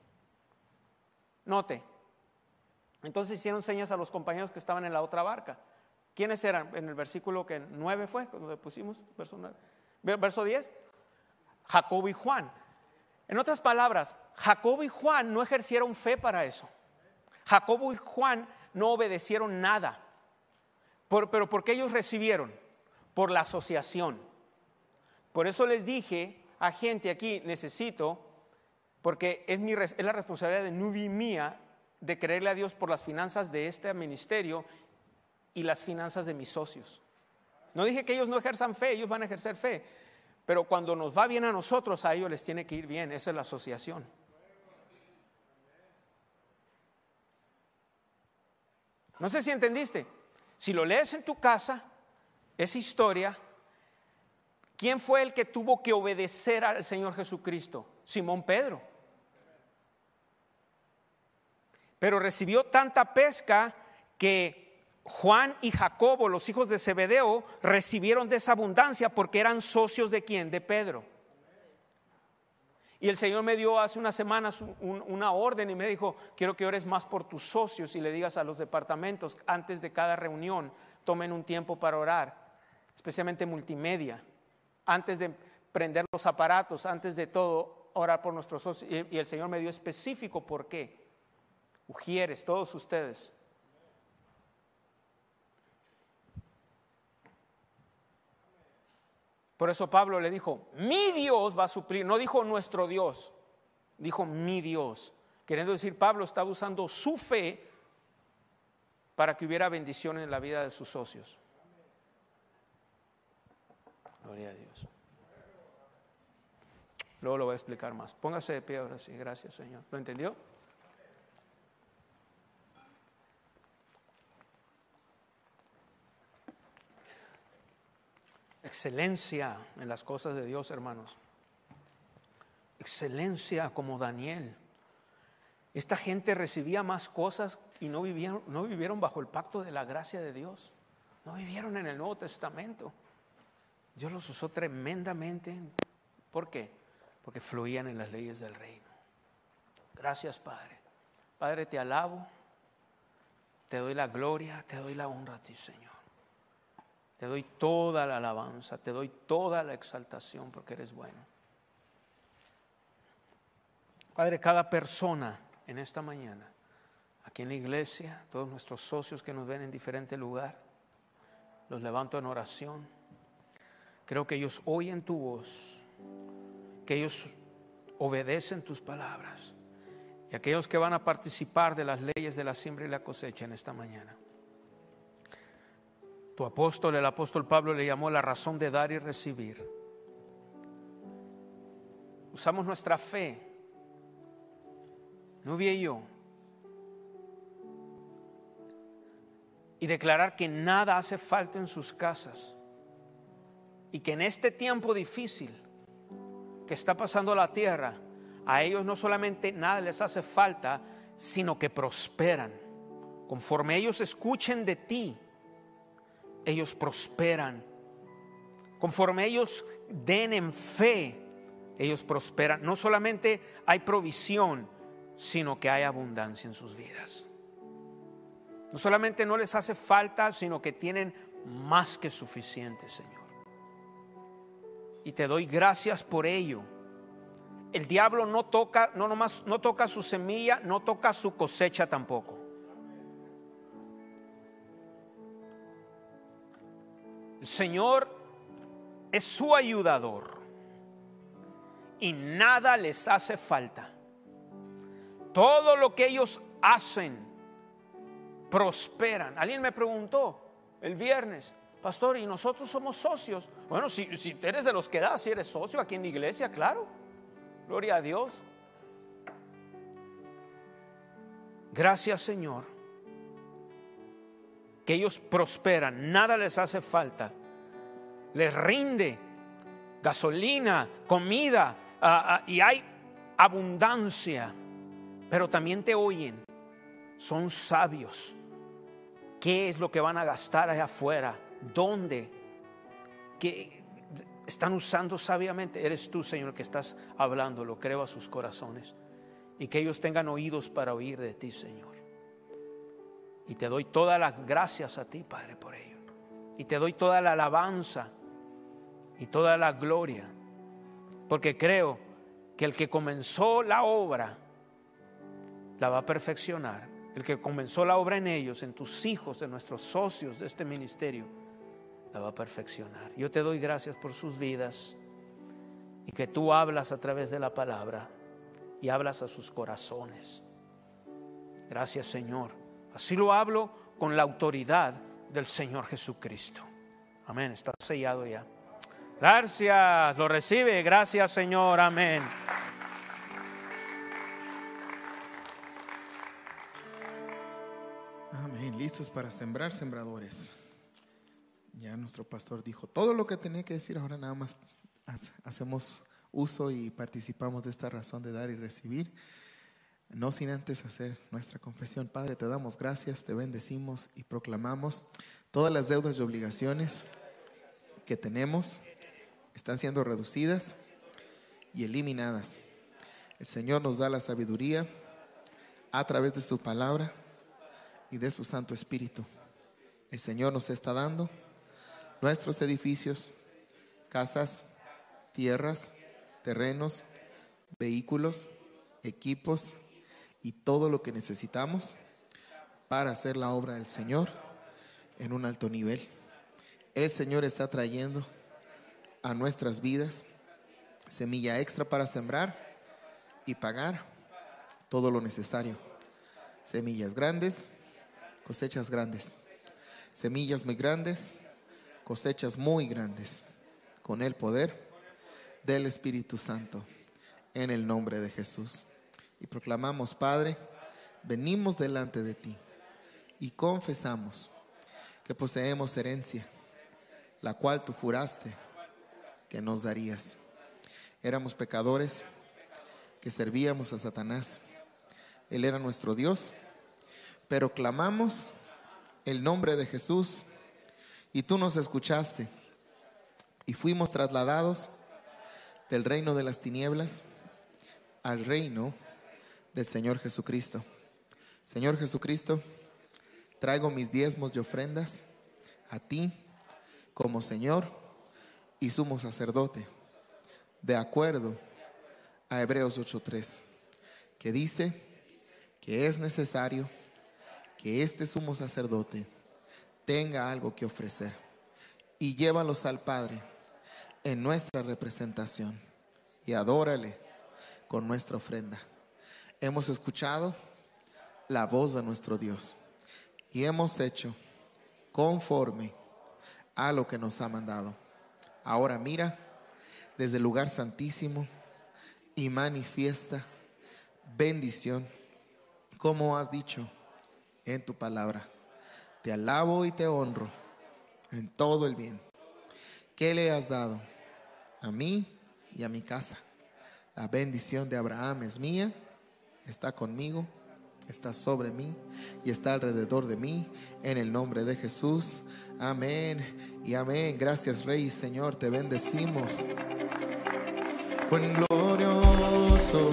C: Note. Entonces hicieron señas a los compañeros que estaban en la otra barca. ¿Quiénes eran? En el versículo que 9 fue, cuando le pusimos, verso 9. Verso 10. Jacobo y Juan. En otras palabras, Jacobo y Juan no ejercieron fe para eso. Jacobo y Juan no obedecieron nada. Pero ¿por qué ellos recibieron? Por la asociación. Por eso les dije a gente aquí, necesito, porque es la responsabilidad de Nubi y mía, de creerle a Dios por las finanzas de este ministerio y las finanzas de mis socios. No dije que ellos no ejerzan fe, ellos van a ejercer fe, pero cuando nos va bien a nosotros, a ellos les tiene que ir bien. Esa es la asociación. No sé si entendiste. Si lo lees en tu casa, esa historia, ¿quién fue el que tuvo que obedecer al Señor Jesucristo? Simón Pedro. Pero recibió tanta pesca que Juan y Jacobo, los hijos de Zebedeo, recibieron de esa abundancia porque eran socios ¿de quién? De Pedro. Y el Señor me dio hace unas semanas una orden y me dijo, quiero que ores más por tus socios y le digas a los departamentos, antes de cada reunión, tomen un tiempo para orar, especialmente multimedia, antes de prender los aparatos, antes de todo, orar por nuestros socios. Y el Señor me dio específico por qué. Ujieres, todos ustedes. Por eso Pablo le dijo, mi Dios va a suplir. No dijo nuestro Dios, dijo mi Dios. Queriendo decir, Pablo estaba usando su fe para que hubiera bendición en la vida de sus socios. Gloria a Dios. Luego lo voy a explicar más. Póngase de pie ahora sí, gracias Señor. ¿Lo entendió? Excelencia en las cosas de Dios, hermanos. Excelencia como Daniel. Esta gente recibía más cosas y no vivieron bajo el pacto de la gracia de Dios. No vivieron en el Nuevo Testamento. Dios los usó tremendamente. ¿Por qué? Porque fluían en las leyes del reino. Gracias, Padre. Padre, te alabo, te doy la gloria, te doy la honra a ti, Señor. Te doy toda la alabanza, te doy toda la exaltación porque eres bueno. Padre, cada persona en esta mañana, aquí en la iglesia, todos nuestros socios que nos ven en diferente lugar, los levanto en oración. Creo que ellos oyen tu voz, que ellos obedecen tus palabras. Y aquellos que van a participar de las leyes de la siembra y la cosecha en esta mañana. Tu apóstol, el apóstol Pablo, le llamó la razón de dar y recibir. Usamos nuestra fe, Nubia y yo, y declarar que nada hace falta en sus casas y que en este tiempo difícil que está pasando la tierra a ellos no solamente nada les hace falta, sino que prosperan. Conforme ellos escuchen de ti, ellos prosperan. Conforme ellos den en fe, ellos prosperan. No solamente hay provisión, sino que hay abundancia en sus vidas. No solamente no les hace falta, sino que tienen más que suficiente, Señor. Y te doy gracias por ello. El diablo no toca su semilla, no toca su cosecha tampoco. El Señor es su ayudador y nada les hace falta. Todo lo que ellos hacen prosperan. Alguien me preguntó el viernes: pastor, ¿y nosotros somos socios? Bueno, si eres de los que das, si eres socio aquí en la iglesia, claro. Gloria a Dios. Gracias, Señor, que ellos prosperan, nada les hace falta. Les rinde gasolina, comida, y hay abundancia. Pero también te oyen, son sabios. ¿Qué es lo que van a gastar allá afuera? ¿Dónde? ¿Qué están usando sabiamente? Eres tú, Señor, que estás hablando. Lo creo a sus corazones. Y que ellos tengan oídos para oír de ti, Señor. Y te doy todas las gracias a ti, Padre, por ello. Y te doy toda la alabanza y toda la gloria. Porque creo que el que comenzó la obra la va a perfeccionar. El que comenzó la obra en ellos, en tus hijos, en nuestros socios de este ministerio, la va a perfeccionar. Yo te doy gracias por sus vidas y que tú hablas a través de la palabra y hablas a sus corazones. Gracias, Señor. Así lo hablo con la autoridad del Señor Jesucristo. Amén. Está sellado ya. Gracias. Lo recibe. Gracias, Señor. Amén.
D: Amén. Listos para sembrar, sembradores. Ya nuestro pastor dijo todo lo que tenía que decir. Ahora nada más hacemos uso y participamos de esta razón de dar y recibir. No sin antes hacer nuestra confesión. Padre, te damos gracias, te bendecimos y proclamamos todas las deudas y obligaciones que tenemos están siendo reducidas y eliminadas. El Señor nos da la sabiduría a través de su palabra y de su Santo Espíritu. El Señor nos está dando nuestros edificios, casas, tierras, terrenos, vehículos, equipos y todo lo que necesitamos para hacer la obra del Señor en un alto nivel. El Señor está trayendo a nuestras vidas semilla extra para sembrar y pagar todo lo necesario. Semillas grandes, cosechas grandes. Semillas muy grandes, cosechas muy grandes. Con el poder del Espíritu Santo, en el nombre de Jesús. Y proclamamos, Padre, venimos delante de ti y confesamos que poseemos herencia, la cual tú juraste que nos darías. Éramos pecadores que servíamos a Satanás. Él era nuestro Dios, pero clamamos el nombre de Jesús y tú nos escuchaste y fuimos trasladados del reino de las tinieblas al reino del Señor Jesucristo. Señor Jesucristo, traigo mis diezmos y ofrendas a ti como Señor y sumo sacerdote, de acuerdo a Hebreos 8:3, que dice que es necesario que este sumo sacerdote tenga algo que ofrecer y llévalos al Padre en nuestra representación y adórale con nuestra ofrenda. Hemos escuchado la voz de nuestro Dios y hemos hecho conforme a lo que nos ha mandado. Ahora mira desde el lugar santísimo y manifiesta bendición, como has dicho en tu palabra. Te alabo y te honro en todo el bien que le has dado a mí y a mi casa. La bendición de Abraham es mía, está conmigo, está sobre mí y está alrededor de mí, en el nombre de Jesús. Amén y amén. Gracias, Rey y Señor, te bendecimos. Buen glorioso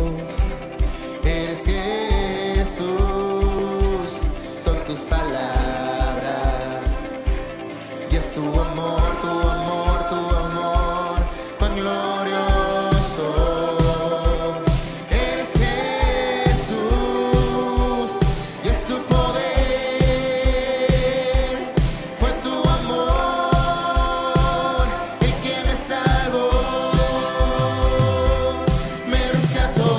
D: eres Jesús, son tus palabras y es tu amor, tu amor, tu amor. Buen glorioso eres Jesús y es tu poder, fue tu amor el que me salvó, me rescató.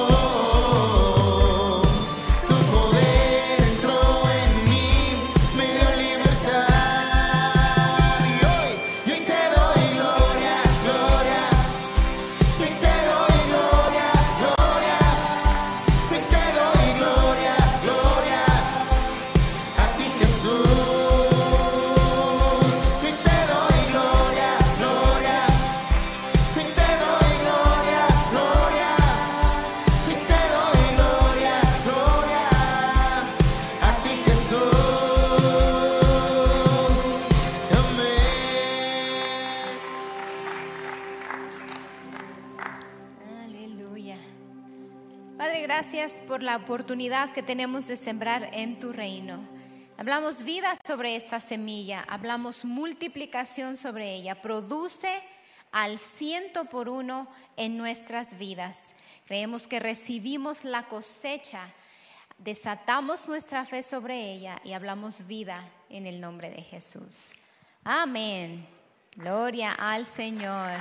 D: Tu poder entró en mí, me dio libertad. Y hoy te doy gloria, gloria. Hoy te doy gloria, gloria. Hoy te doy gloria, gloria. A ti, Jesús. Hoy te doy gloria, gloria. Hoy te doy gloria, gloria. Hoy te doy gloria, gloria. A ti, Jesús. Amén.
E: Aleluya. Padre, gracias por la oportunidad que tenemos de sembrar en tu reino. Hablamos vida sobre esta semilla, hablamos multiplicación sobre ella. Produce al 100% en nuestras vidas. Creemos que recibimos la cosecha, desatamos nuestra fe sobre ella y hablamos vida en el nombre de Jesús. Amén. Gloria al Señor.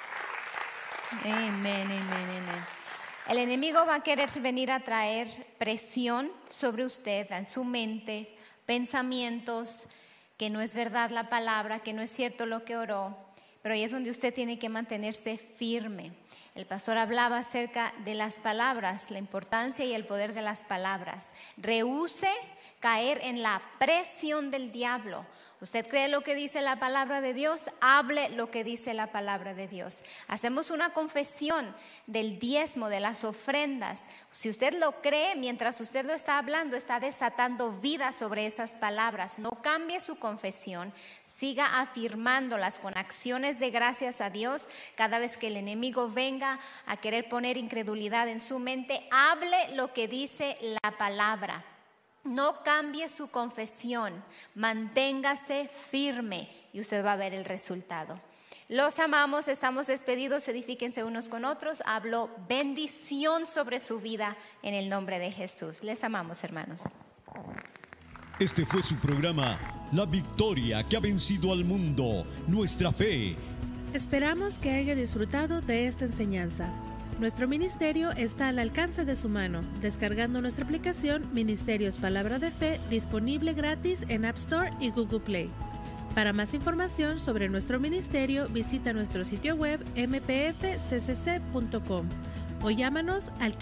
E: Amén, amén, amén. El enemigo va a querer venir a traer presión sobre usted, en su mente, pensamientos, que no es verdad la palabra, que no es cierto lo que oró, pero ahí es donde usted tiene que mantenerse firme. El pastor hablaba acerca de las palabras, la importancia y el poder de las palabras. Rehúse caer en la presión del diablo. Usted cree lo que dice la palabra de Dios, hable lo que dice la palabra de Dios. Hacemos una confesión del diezmo, de las ofrendas. Si usted lo cree, mientras usted lo está hablando, está desatando vida sobre esas palabras. No cambie su confesión, siga afirmándolas con acciones de gracias a Dios. Cada vez que el enemigo venga a querer poner incredulidad en su mente, hable lo que dice la palabra. No cambie su confesión, manténgase firme y usted va a ver el resultado. Los amamos, estamos despedidos, edifíquense unos con otros. Hablo bendición sobre su vida en el nombre de Jesús. Les amamos, hermanos.
F: Este fue su programa, La Victoria que ha vencido al mundo, nuestra fe.
B: Esperamos que haya disfrutado de esta enseñanza. Nuestro ministerio está al alcance de su mano, descargando nuestra aplicación Ministerios Palabra de Fe, disponible gratis en App Store y Google Play. Para más información sobre nuestro ministerio, visita nuestro sitio web mpfccc.com o llámanos al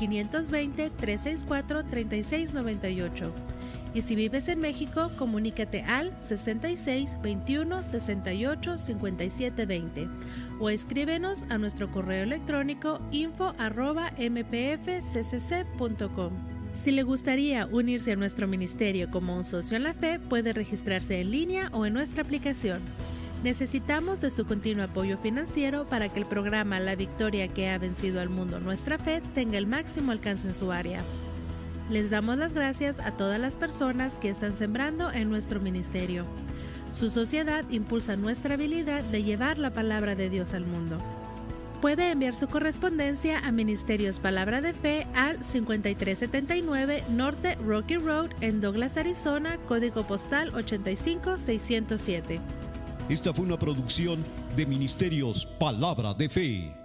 B: 520-364-3698. Y si vives en México, comunícate al 66 21 68 57 20 o escríbenos a nuestro correo electrónico info@mpfccc.com. Si le gustaría unirse a nuestro ministerio como un socio en la fe, puede registrarse en línea o en nuestra aplicación. Necesitamos de su continuo apoyo financiero para que el programa La Victoria que ha vencido al mundo, nuestra fe, tenga el máximo alcance en su área. Les damos las gracias a todas las personas que están sembrando en nuestro ministerio. Su sociedad impulsa nuestra habilidad de llevar la palabra de Dios al mundo. Puede enviar su correspondencia a Ministerios Palabra de Fe al 5379 Norte Rocky Road en Douglas, Arizona, código postal 85607.
F: Esta fue una producción de Ministerios Palabra de Fe.